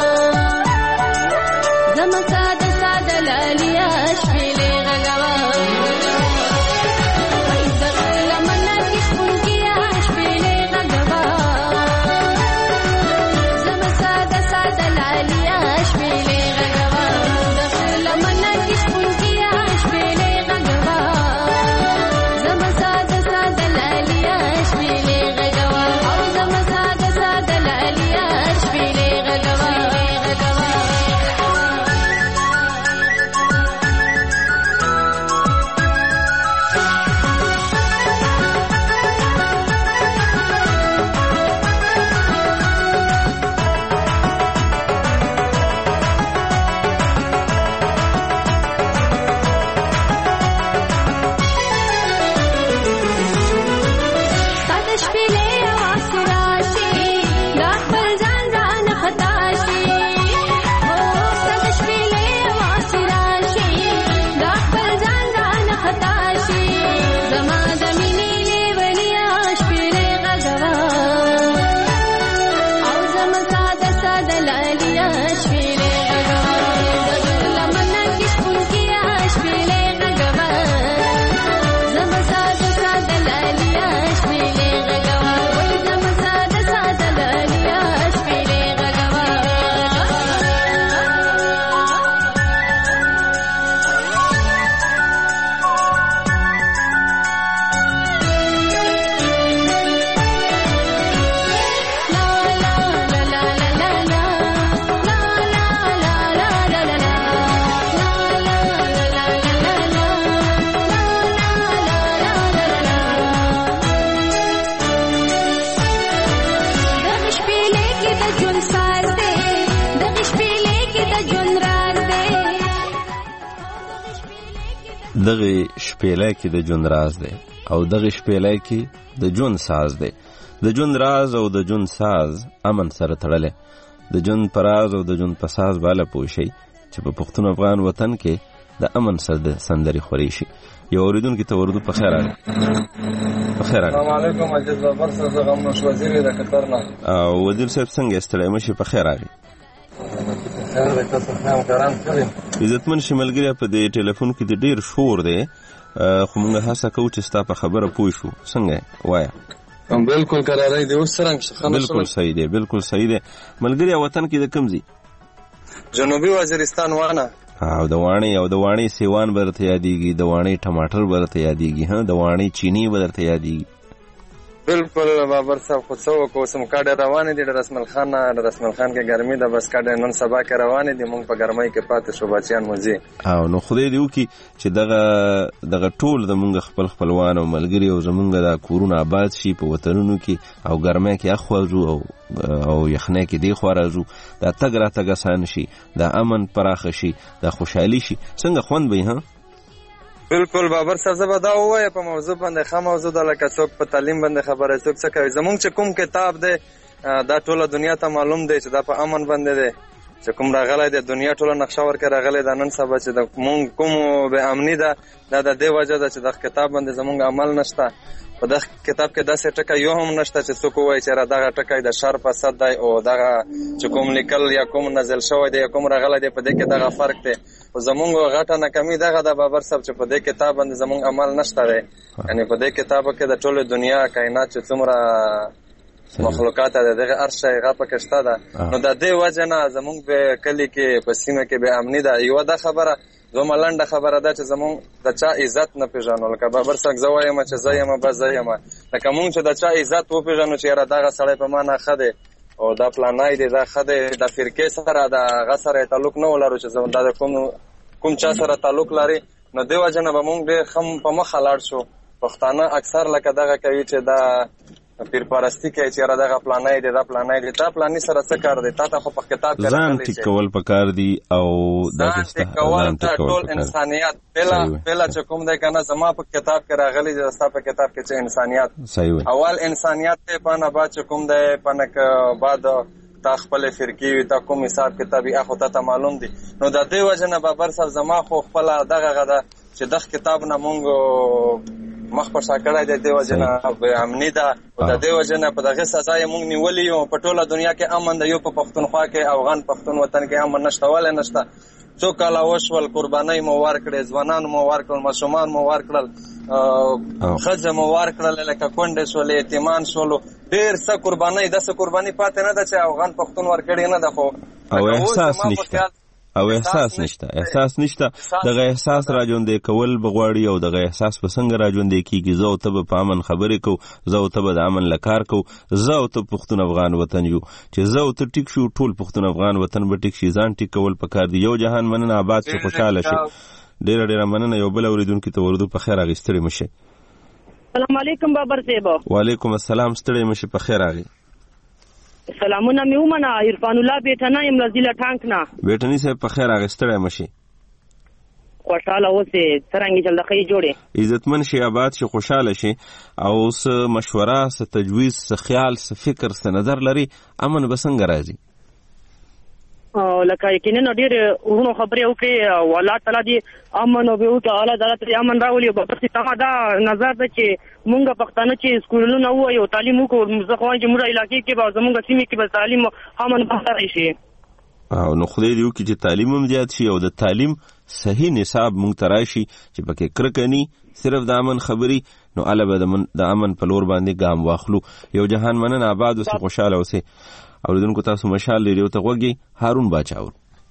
دغه شپېلې کې د ژوند راز دی او دغه شپېلې کې د ژوند ساز دی. د ژوند راز او د ژوند ساز امن سره تړلې. د ژوند پر راز او د ژوند په ساز بالا پوه شي چې په پښتون افغان وطن کې د امن سره د سندري خوري شي. یو اوریدونکو ته ورودو په خیر راغلی. په خیر راغلی. السلام علیکم عزیز بابر صاحب، زه غمنش وزیر د قطر نه. او وزیر صاحب څنګه ستړی مشي؟ په خیر راغلی. خیر دې تاسو هم ګران کړی. عزتمن شملګری په دې ټلیفون کې د ډیر شور دی، خو موږ هڅه کوو چې ستا په خبره پوه شو. څنګه وایه؟ بالکل قرارای دی اوس څنګه ښه. بالکل صحیح دی، بالکل صحیح دی. ملګری وطن کې د کوم ځای؟ جنوبي وزیرستان وانه. او د وانی او د وانی سیوان برته یادېږي، د وانی ټماټر برته یادېږي، ها د وانی چینی برته یادېږي. بالکل بابر صاحب، خو څو کو سم کاډه روانه دي. د رسمل خان د رسمل خان کې ګرمي ده، بس کاډه نن سبا کې روانه دي. مونږ په ګرمۍ کې پاتې شو بچیان مزي. او نو خدای دې وکي چې دغه دغه ټول د مونږ خپل خپلوان او ملګری او زمونږ د کورونه آباد شي په وطنونو کې، او ګرمۍ کې اخوازو او او یخنۍ کې دی خوارازو، دا تګ را تګ آسان شي، دا امن پراخ شي، دا خوشحالي شي. څنګه خوند به ها؟ بالکل بابر صاحب، زه به دا ووایم په موضوع باندې ښه موضوع ده، لکه څوک په تعلیم باندې خبره څوک څه کوي. زمونږ چې کوم کتاب دی دا ټوله دنیا ته معلوم دی چې دا په امن باندې دی، چې کوم راغلی دی دنیا ټوله نقشه ورکړې راغلی ده. نن سبا چې د مونږ کوم بې امني ده، دا د دې وجه ده چې د کتاب باندې زمونږ عمل نشته. په دغه کتاب کې داسې ټکی یو هم نشته چې څوک ووایي چې دغه ټکی د شر په صد دی، او دغه چې کوم لیکل یا کوم نازل شوی دی یا کوم راغلی دی په دې کې دغه فرق دی. خو زمونږ غټه ناکامي دغه ده بابر صاحب چې په دې کتاب باندې زمونږ عمل نشته دی. یعنې په دې کتاب کې د ټولې دنیا کائنات چې څومره مخلوقات ده دغه هر شی هغه پکې شته ده. نو د دې وجه نه زمونږ په کلي کې په سیمه کې بې امني ده. یوه دا خبره دومره لنډه خبره ده چې زمونږ د چا عزت نه پېژنو. لکه بابر صاحب زه وایم چې زه یم بس زه یم، لکه مونږ چې د چا عزت وپېژنو چې یاره دغه سړی په ما نه ښه دی او دا پلانی دی دا ښه دی، د فرقې سره د هغه سره یې تعلق نه ولرو چې دا د کوم کوم چا سره تعلق لري. نو دې وجه نه به مونږ ډېر ښه په مخه لاړ شو. پښتانه اکثر لکه دغه کوي چې دا پیر پرستی کوي چې یاره دغه پلانی دی دا پلانی دی. دا پلانی سره څه کار دی؟ تا ته خو په کتاب کې ځان ټیک کول پکار دي او ځان ټیک کول ته ټول انسانیت پهلا پهلا چې کوم دی که نه زما په کتاب کې راغلی دی، ستا په کتاب کې چې انسانیت اول انسانیت دی، په نه بعد چې کوم دی په نه بعد تا خپل فرقې وي تا کوم حساب کتاب یې اخو ته معلوم دي. نو د دې وجه نه بابر صاحب زما خو خپله دغه غده چې دغه کتاب نه مونږ مخ په شا کړی دی، دې وجه نه بې امني ده. د دې وجه نه په دغه سزا یې مونږ نیولي یو. په ټوله دنیا کې امن ده، یو په پښتونخوا کې افغان پښتون وطن کې امن نشته. ولې نشته؟ څو کاله وشول قربانۍ مو ورکړې، ځوانان مو ورکړل، ماشومان مو ورکړل، ښځې مو ورکړل، لکه کونډې شولې، یتیمان شولو، ډېر څه قربانۍ. داسې قرباني پاتې نه ده چې افغان پښتون ورکړې نه ده. خو او احساس نشته او احساس نشته احساس نشته دغه احساس راجوندې کول بغواړي، او دغه احساس په څنګه راجوندې کیږي؟ زه او ته به په امن خبرې کوو، زه او ته به د امن له کار کوو، زه او ته پښتون افغان وطن یو. چې زه او ته ټیک شو ټول پښتون افغان وطن به ټیک شي. ځان ټیک کول پکار دي. یو جهان مننه، آباد شي، خوشحاله شي. ډېره ډېره مننه. یو بل اوریدونکي ته ورودو په خیر راغی. ستړی مشئ. السلام علیکم بابر صاحب. وعلیکم السلام. ستړی مشئ، په خیر راغی. سلامونه مې ومنه. عرفان الله بیٹنه یم لزیله ټانک نه. بیٹنی صاحب په خیر راغی. ستړی مشئ. خوشاله اوسې څرنګه چې د خې جوړې عزتمن شي آباد شي خوشاله شي او څه مشوره څه تجویز څه خیال څه فکر څه نظر لري امن به څنګه راځي لکه یقینا ډېر ورونو خبرې وکړې او الله تعالی دې امن او به وکړي الله تعالی ترې امن راولي او بس تما دا نظر ده چې مونږ پښتانه چې سکولونه ووایو تعلیم وکړو زه خو وایم چې موږ علاقې کې به زمونږ سیمې کې به تعلیم امن بهتره شي او نو خدای دې وکړي چې تعلیم هم زیات شي او د تعلیم صحیح نصاب مونږ ته راشي چې پکې کرکه ني صرف د امن خبري نو الله به د امن په لور باندې ګام واخلو یو جهان مننه آباد اوسه خوشاله اوسه اوریدونکو تاسو مشال لري او ته غوږی هارون باچاور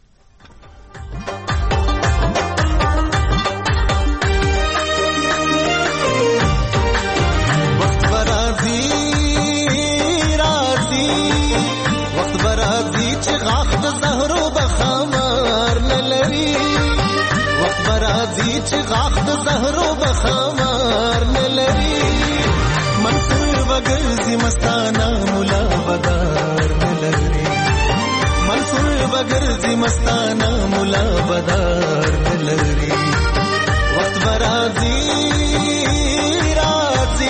وخت برازي رازي وخت برازي چې غاخ د زهرو بخمار نه لري وخت برازي چې غاخ د زهرو بخمار نه لري منصور وګرځي مستانه مولا بدار منصور بگرزی مستانہ ملا بدار لری وقت برازی رازی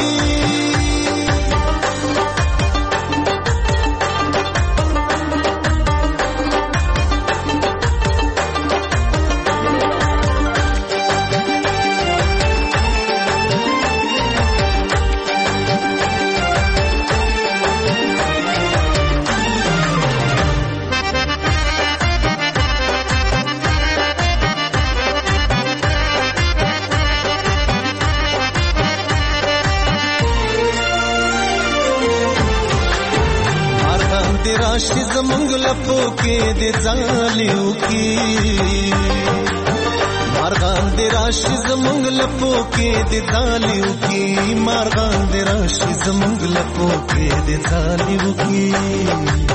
راشي زمونږ لپو کې د ځالیو کې مارغان د راشي زمونږ لپو کې د ځالیو کې مارغان د راشي زمونږ لپو کې د ځالیو کې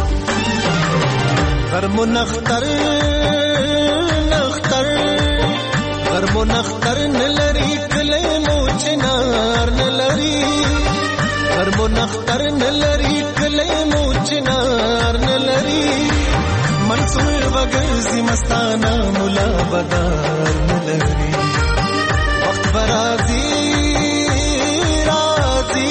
غرم نختر نختر غرم نختر نلري کله مو چنار نلري غرم نختر نلري کله مو چنار نلري منصور وګرځي مستانه مولا بدار نلري وخت برازي رازي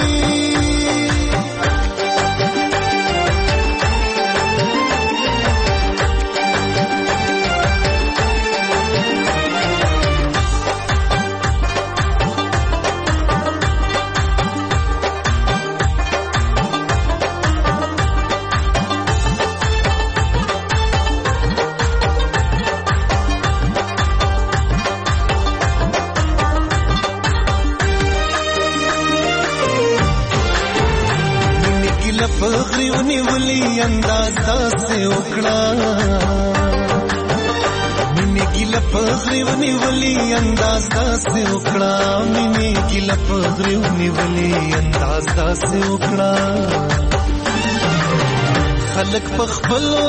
فخریونی ولی انداز داسه وکړه مینه ګیله فخریونی ولی انداز داسه وکړه مینه ګیله فخریونی ولی انداز داسه وکړه خلق پخپلو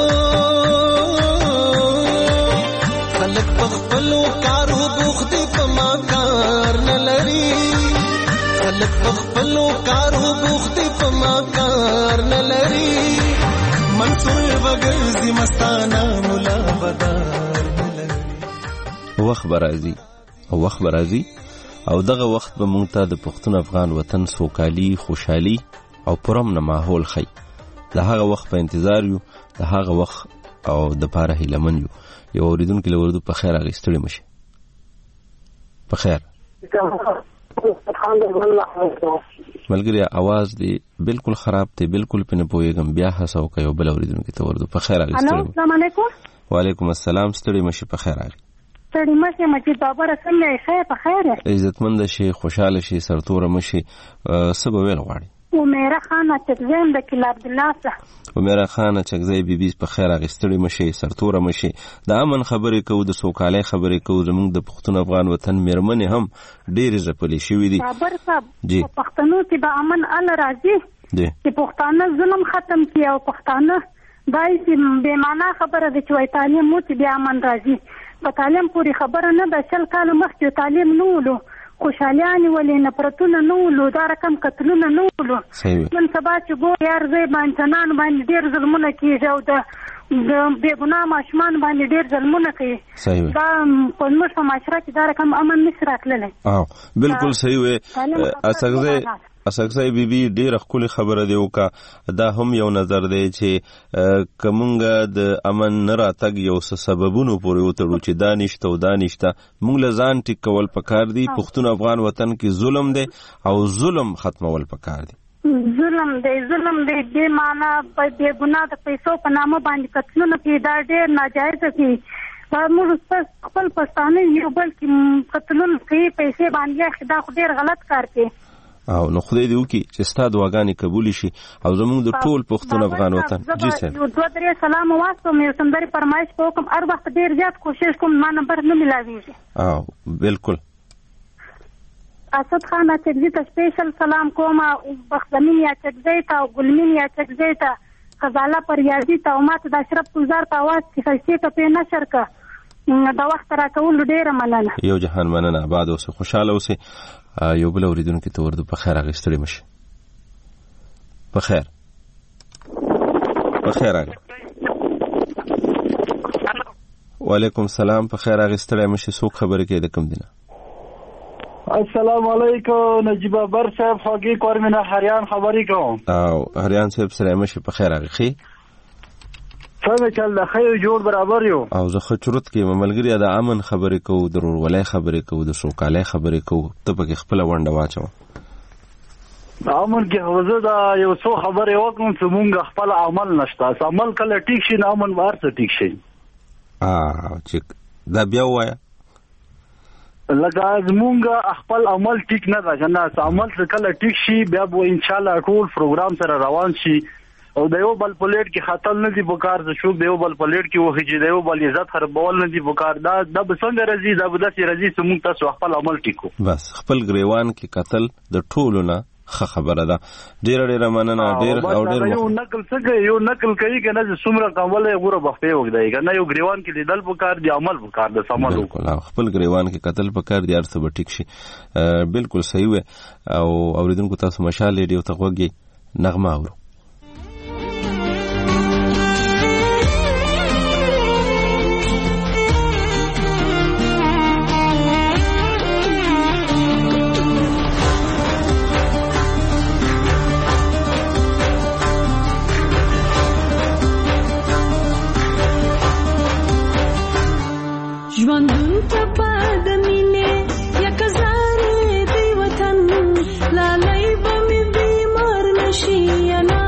خلق پخپلو کارو بوختی پما کار نلری خلق پخپلو کارو بوختی پما کار نلری منصور وګرځي مستانه مولا بدار نلری وخت برازي او وخت برازي او دغه وخت به مونږ ته د پښتون افغان وطن سوکالي خوشحالي او پرامن ماحول خي د هغه وخت په انتظار یو د هغه وخت او د پاره هیلمن یو یو اوریدونکو له ورته په خیر اغستړي مشه په خیر ملګری आवाज دی بالکل خراب دی بالکل پنه پويګم بیا هڅه وکي او بل اوریدونکو ته ورته په خیر اغستړي السلام علیکم وعلیکم السلام ستړي مشه په خیر اغي ستړي مشه مجید بابا رسول الله خیر په خیر عزتمند شي خوشاله شي سرتور مشه سبب ویل غواړي ومیرا خانه چکزیم د کلا عبد الله صاحب ومیرا خانه چکزی بی بی په خیر اغستړي مشه سرتور مشه د امن خبرې کو د سوکاله خبرې کو زموږ د پښتون افغان وطن میرمنې هم ډېر زپلې شوې دي خبر صاحب جی پښتنو کې به امن ال راځي چې پښتانه ظلم ختم کړي او پښتانه دای چې بے معنا خبره د چوي تعلیم مو چې بیا امن راځي په تعلیم پوری خبره نه د شل کال مخکې تعلیم نه ولو خوشحالیانی ولې نفرتونه نه ولو دا رقم قتلونه نه ولو نن سبا چې ګو یار زی باندې باندې ډېر ظلمونه کیږي او د د بېګناه ماشومان باندې ډېر ظلمونه کوي. دا په زموږ په معاشره کې دا رقم امن نشي راتللی. بالکل صحیح وې. اسکزی اسکزی بیبي ډېره ښکلې خبره دی وکړه. دا هم یو نظر دی چې که مونږ د امن نه راتګ یو څه سببونو پورې وتړو چې دا نشته او دا نشته، مونږ له ځان ټیک کول پکار دي. پښتون افغان وطن کې ظلم دی او ظلم ختمول پکار دي. ظلم دی ظلم دی بې معنا په بې ګناه د پیسو په نامه باندې قتلونه کوي. دا ډېر ناجایزه کوي. موږ خپل پښتانه یو بل کې قتلونه کوي، پیسې باندې اخلي. دا خو ډېر غلط کار کوي. او نو خدای دې وکړي چې ستا دعاګانې قبول شي او زموږ د ټول پښتون افغان وطن. جی صاحب دوه درې سلام واستم، یو سندرې فرمایش کوم. هر وخت ډېر زیات کوشش کوم ما نمبر نه ملاویږي. او بالکل اسد خان اچکزی ته سپیشل سلام کوم. بختمین اچکزی ته او ګلمین اچکزی ته، غزاله پریازي ته او ماته د اشرف گلزار په اواز کې خلصې ته په نشر کا د وخت راکول ډېره مننه. یو جهان مننه. آباد اوسه، خوشاله اوسه. یو بل اوریدونکو ته ورته په خیر اغستړی مشه. په خیر په خیر اغه وعلیکم السلام. په خیر اغستړی مشه. څوک خبرې کوي د کوم دینه؟ السلام علیکم نجیب بر صاحب خوږی کورمنه هریان خبرې کوم. او هریان صاحب سره مشه. په خیر اغه خي څنګه چل د خیر جوړ برابر یو. او زه خچرت کې مملګری د امن خبرې کوو، د ورولای خبرې کوو، د سوکالای خبرې کوو. ته پکې خپل ونده واچو. امن کې حوزه دا یو څو خبرې وکړم چې مونږ خپل عمل نشته. عمل کله ټیک شي نه امن بار څه ټیک شي. اه چې دا بیا وایا لکه زمونږ خپل عمل ټیک نه ده کنه. عمل څه کله ټیک شي بیا به ان شاء الله ټول پروګرام سره روان شي. او د یو بل پلیټ کې خطر نه دی بکار د شوک د یو بل پلیټ کې وخی چې د یو بل عزت خرابول نه دی بکار. دا د بسنګ رضی دا بده سي رضی سمون تاسو خپل عمل ټیکو. بس خپل گریوان کې قتل د ټولو نه خبره ده. ډیر ډیر مننه. ډیر او ډیر یو نقل څنګه یو نقل کوي کنه چې څومره کومله غوړه بخته وګدای کنه. یو گریوان کې لیدل بکار دی، عمل بکار د سمون. بالکل خپل گریوان کې قتل بکار دی، ارڅ به ټیک شي. بالکل صحیح و. او اوریدونکو تاسو مشال ریډیو ته وګورئ، نغمه اورو. ژوندون ته پد مینې یک زارې دی وطن لالی به مې بیمار نشي.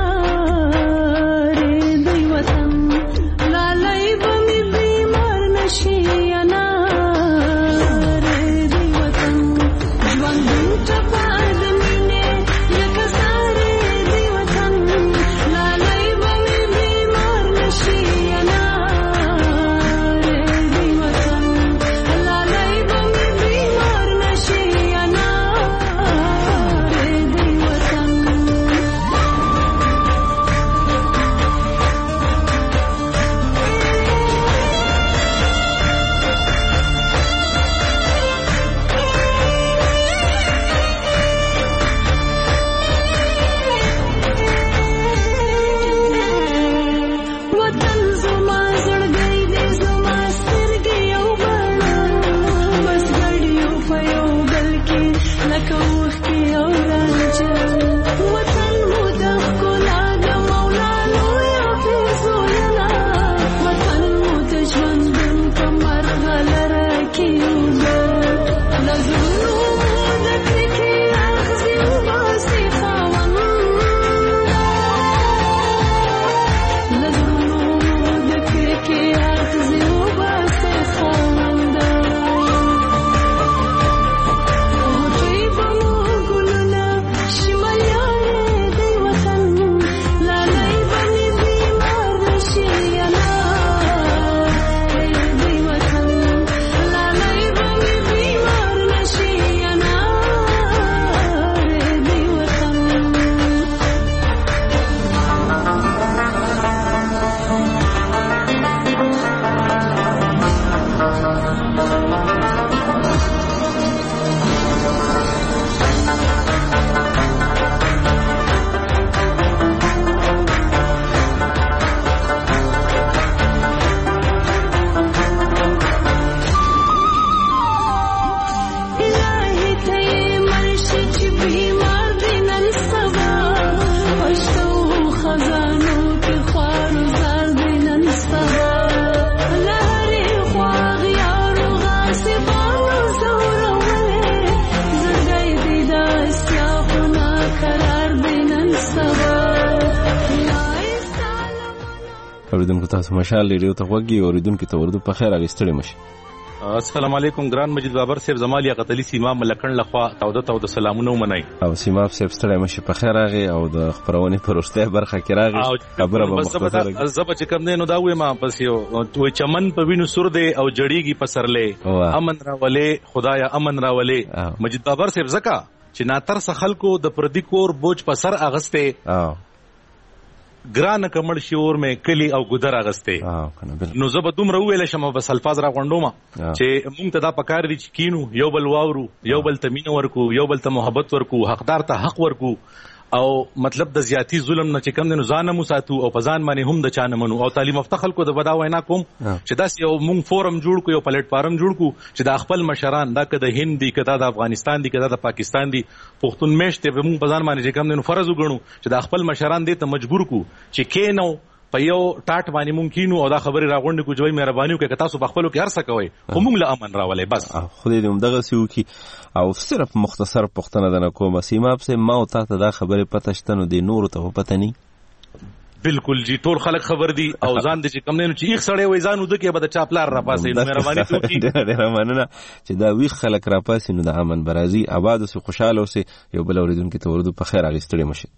اوریدونکو تاسو مشال ریډیو ته غوږی اوریدونکو ته ورته په خیر اغستړی مشي. السلام علیکم ګران مجید بابر صاحب زمالیا قتلی سیما ملکن لخوا تاوده تاوده سلامونه ومنای. او سیما صاحب ستړی مشي په خیر راغی او د خبرونه پرسته برخه کې راغی خبره به مختصره زب چې کوم نه نو دا وې ما پس یو وې چمن په وینو سور دی او جړیږي پسرلې امن راولې خدایا امن راولې. مجید بابر صاحب زکا چې ناتر خلکو د پردي کور بوج په سر اغسته ګران کمل شعور مې کلی او ګدر اغسته نو زه به دومره ویل شم بس الفاظ را غونډوم چې مونږ ته دا پکار دي چې کینو یو بل واورو یو بل ته مینه ورکو یو بل ته محبت ورکو حقدار ته حق ورکو او مطلب د زیاتی ظلم نه چې کم نه ځان مو ساتو او پزان باندې هم د چانه منو او تعلیم یافته خلکو د ودا وینا کوم چې داس یو مونږ فورم جوړ کو یو پلیټ فارم جوړ کو چې د خپل مشران دا کده هند دي کده د افغانستان دي کده د پاکستان دي پښتون میشته به مونږ پزان باندې چې کم نه فرض وګڼو چې د خپل مشران دي ته مجبور کو چې کینو په یو ټاټ باندې ممکن او دا خبره راغونډه کو جوړي مهرباني وکړه تاسو په خپلو کې هر څه کوي خو موږ له امن راولې بس خو دې موږ دغه سیو کې او صرف مختصر پښتنه د نکوم سیما په ما او تاسو دا خبره پته شتنو دي نور ته پته ني بالکل جی ټول خلک خبر دي او ځان دې کم نه چې یو سړی وای ځان ود کې به د چاپلار را پاسې مهرباني وکړي ډېر مننه چې دا وی خلک را پاسې نو د امن برازي آباد او خوشاله اوسه یو بل اوریدونکو ته ورته په خیر اغستړي مشي.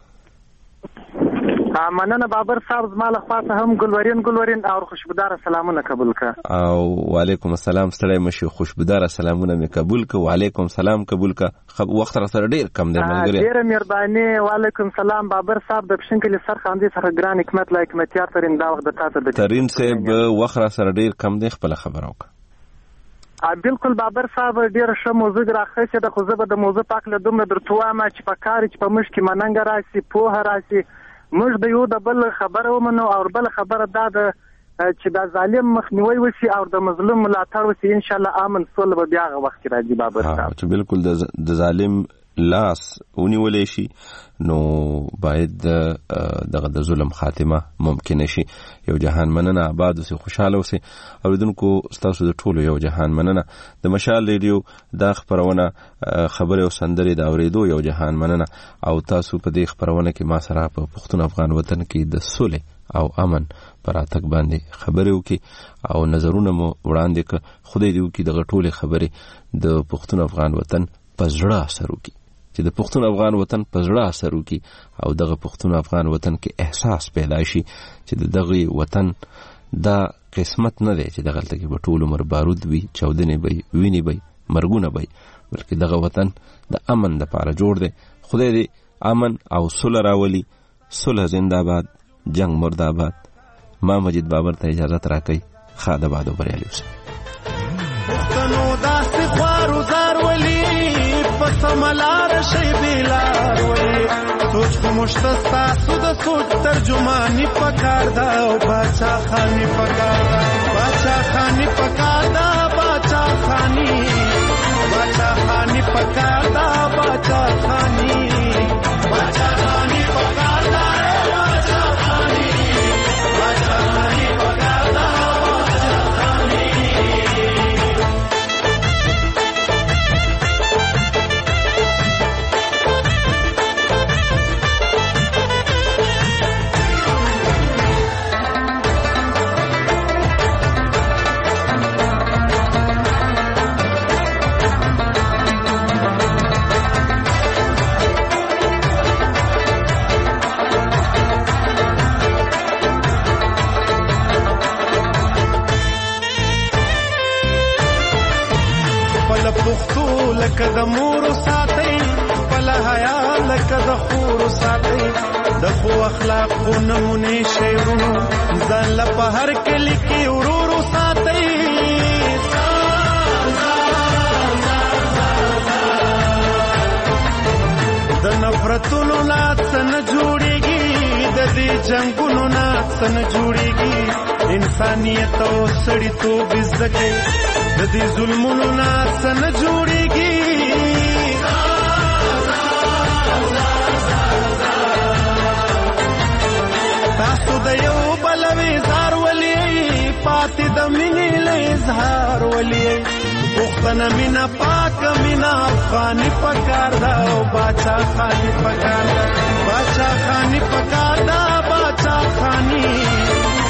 مننه بابر صاحب زما له خوا ته هم ګلورین ګلورین او خوشبودار سلامونه قبول ک او وعلیکم السلام ستړی مشي خوشبودار سلامونه مې قبول ک وعلیکم سلام قبول ک خب وخت را سره ډیر کم دی ملګری ډیر مهرباني وعلیکم سلام بابر صاحب د پښنکلی سر خاندي سره ګران حکمت لایک متیار ترين دا وخت د تاسو د ترين صاحب وخت را سره ډیر کم دی خپل خبرو ک بالکل بابر صاحب ډیر ښه موضوع راخښه د خو زه به د موضوع پاک له دومره درتوه ما چې په کار چې په مش کې مننګ راسي پوه راسي موږ د یو د بل خبره ومنو او بل خبره دا ده چې د ظالم مخنیوي وشي او د مظلوم ملاتړ وشي ان شاء الله امن سول به بیا وخت راځي بابر صاحب چې بالکل د ظالم لاس ونیولې شي نو باید دغه د ظلم خاتمه ممکن شي. یو جهان مننه آباد اوسه خوشاله اوسه اوریدونکو تاسو د ټولو یو جهان مننه د مشال ریډیو دا خبرونه خبره او سندري دا اوریدو یو جهان مننه او تاسو په دې خبرونه کې ما سره په پښتون افغان وطن کې د سولې او امن پر اتک باندې خبرې وکي او نظرونه مو وړاندې ک خدای دې وکي دغه ټوله خبرې د پښتون افغان وطن په زړه اثر وکي چې د پښتون افغان وطن په زړه اثر وکي او دغه پښتون افغان وطن کې احساس پیدا شي چې دغه وطن دا قسمت نه دی چې دغه تلګي په ټول عمر بارود وي چودنې وي ویني وي مرګونه وي بلکې دغه وطن د امن د لپاره جوړ دی. خدای دې امن او صلح راولي. صلح زنده‌باد جنگ مرداباد. ما مجید بابر ته اجازه راکړئ خاده باد او بریالي اوسئ. پښتنو داسې خوارو زار ولي پسملار شي بلار ولي سوچ خو مشتستا سود سوچ ترجمانی پکار دا او باچا خانی پکار دا باچا خانی پکار دا باچا خانی باچا خانی پکار دا باچا خانی باچا خانی پکار دا باچا خانی باچا خانی پکار دا باچا خانی. لکه د مور ساتي بل حیا لکه د خور ساتي د خو اخلاق خو نمونه شیرونو ځان له په هر کلی کې ورورو ساتي د نفرتونو ناڅ نه جوړيږي د دې جنگونو ناڅ نه جوړيږي انسانيت او سړیتوب عزت د دې ظلمونو ناڅ نه جوړيږي تاسو د یو بلوي زار ولي پاتې د مینې له اظهار ولي پښتنه مینا پاک مینا افغاني پکار دا او باچا خاني پکار دا باچا خاني پکار دا باچا خاني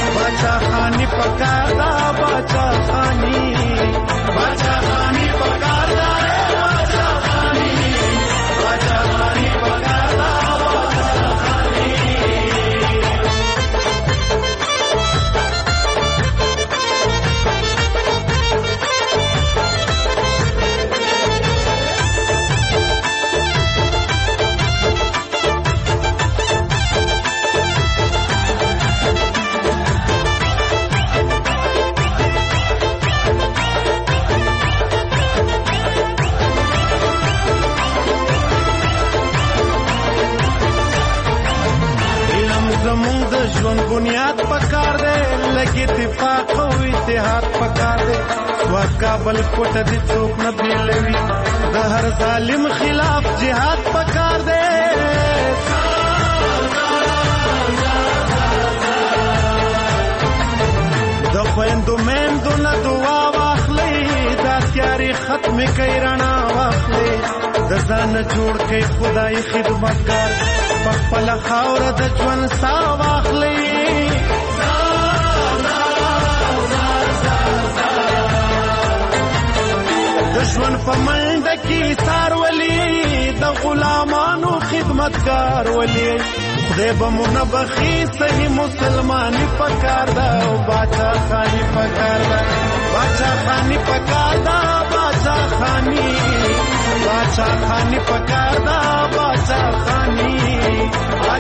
بنیاد پکار دے لګي اتفاق او اتحاد پکار دے وکابل کوټ دي څوک نه بیلوي د هر ظالم خلاف جهاد پکار دے د خويندو مېندو نه دعا واخلي دا تیاری ختم کوي رڼا واخلي د ځان جوړ کوي خدای خدمتګار په خپل خاوره د ژوند ساه واخلي د ژوند په منډه کې سار ولي د غلامانو خدمتګار ولي خدای به مو نه بخي صحیح مسلماني پکار دا او باچا خاني پکار دا باچا خاني پکار دا باچا خاني باچا خاني پکار دا باچا خاني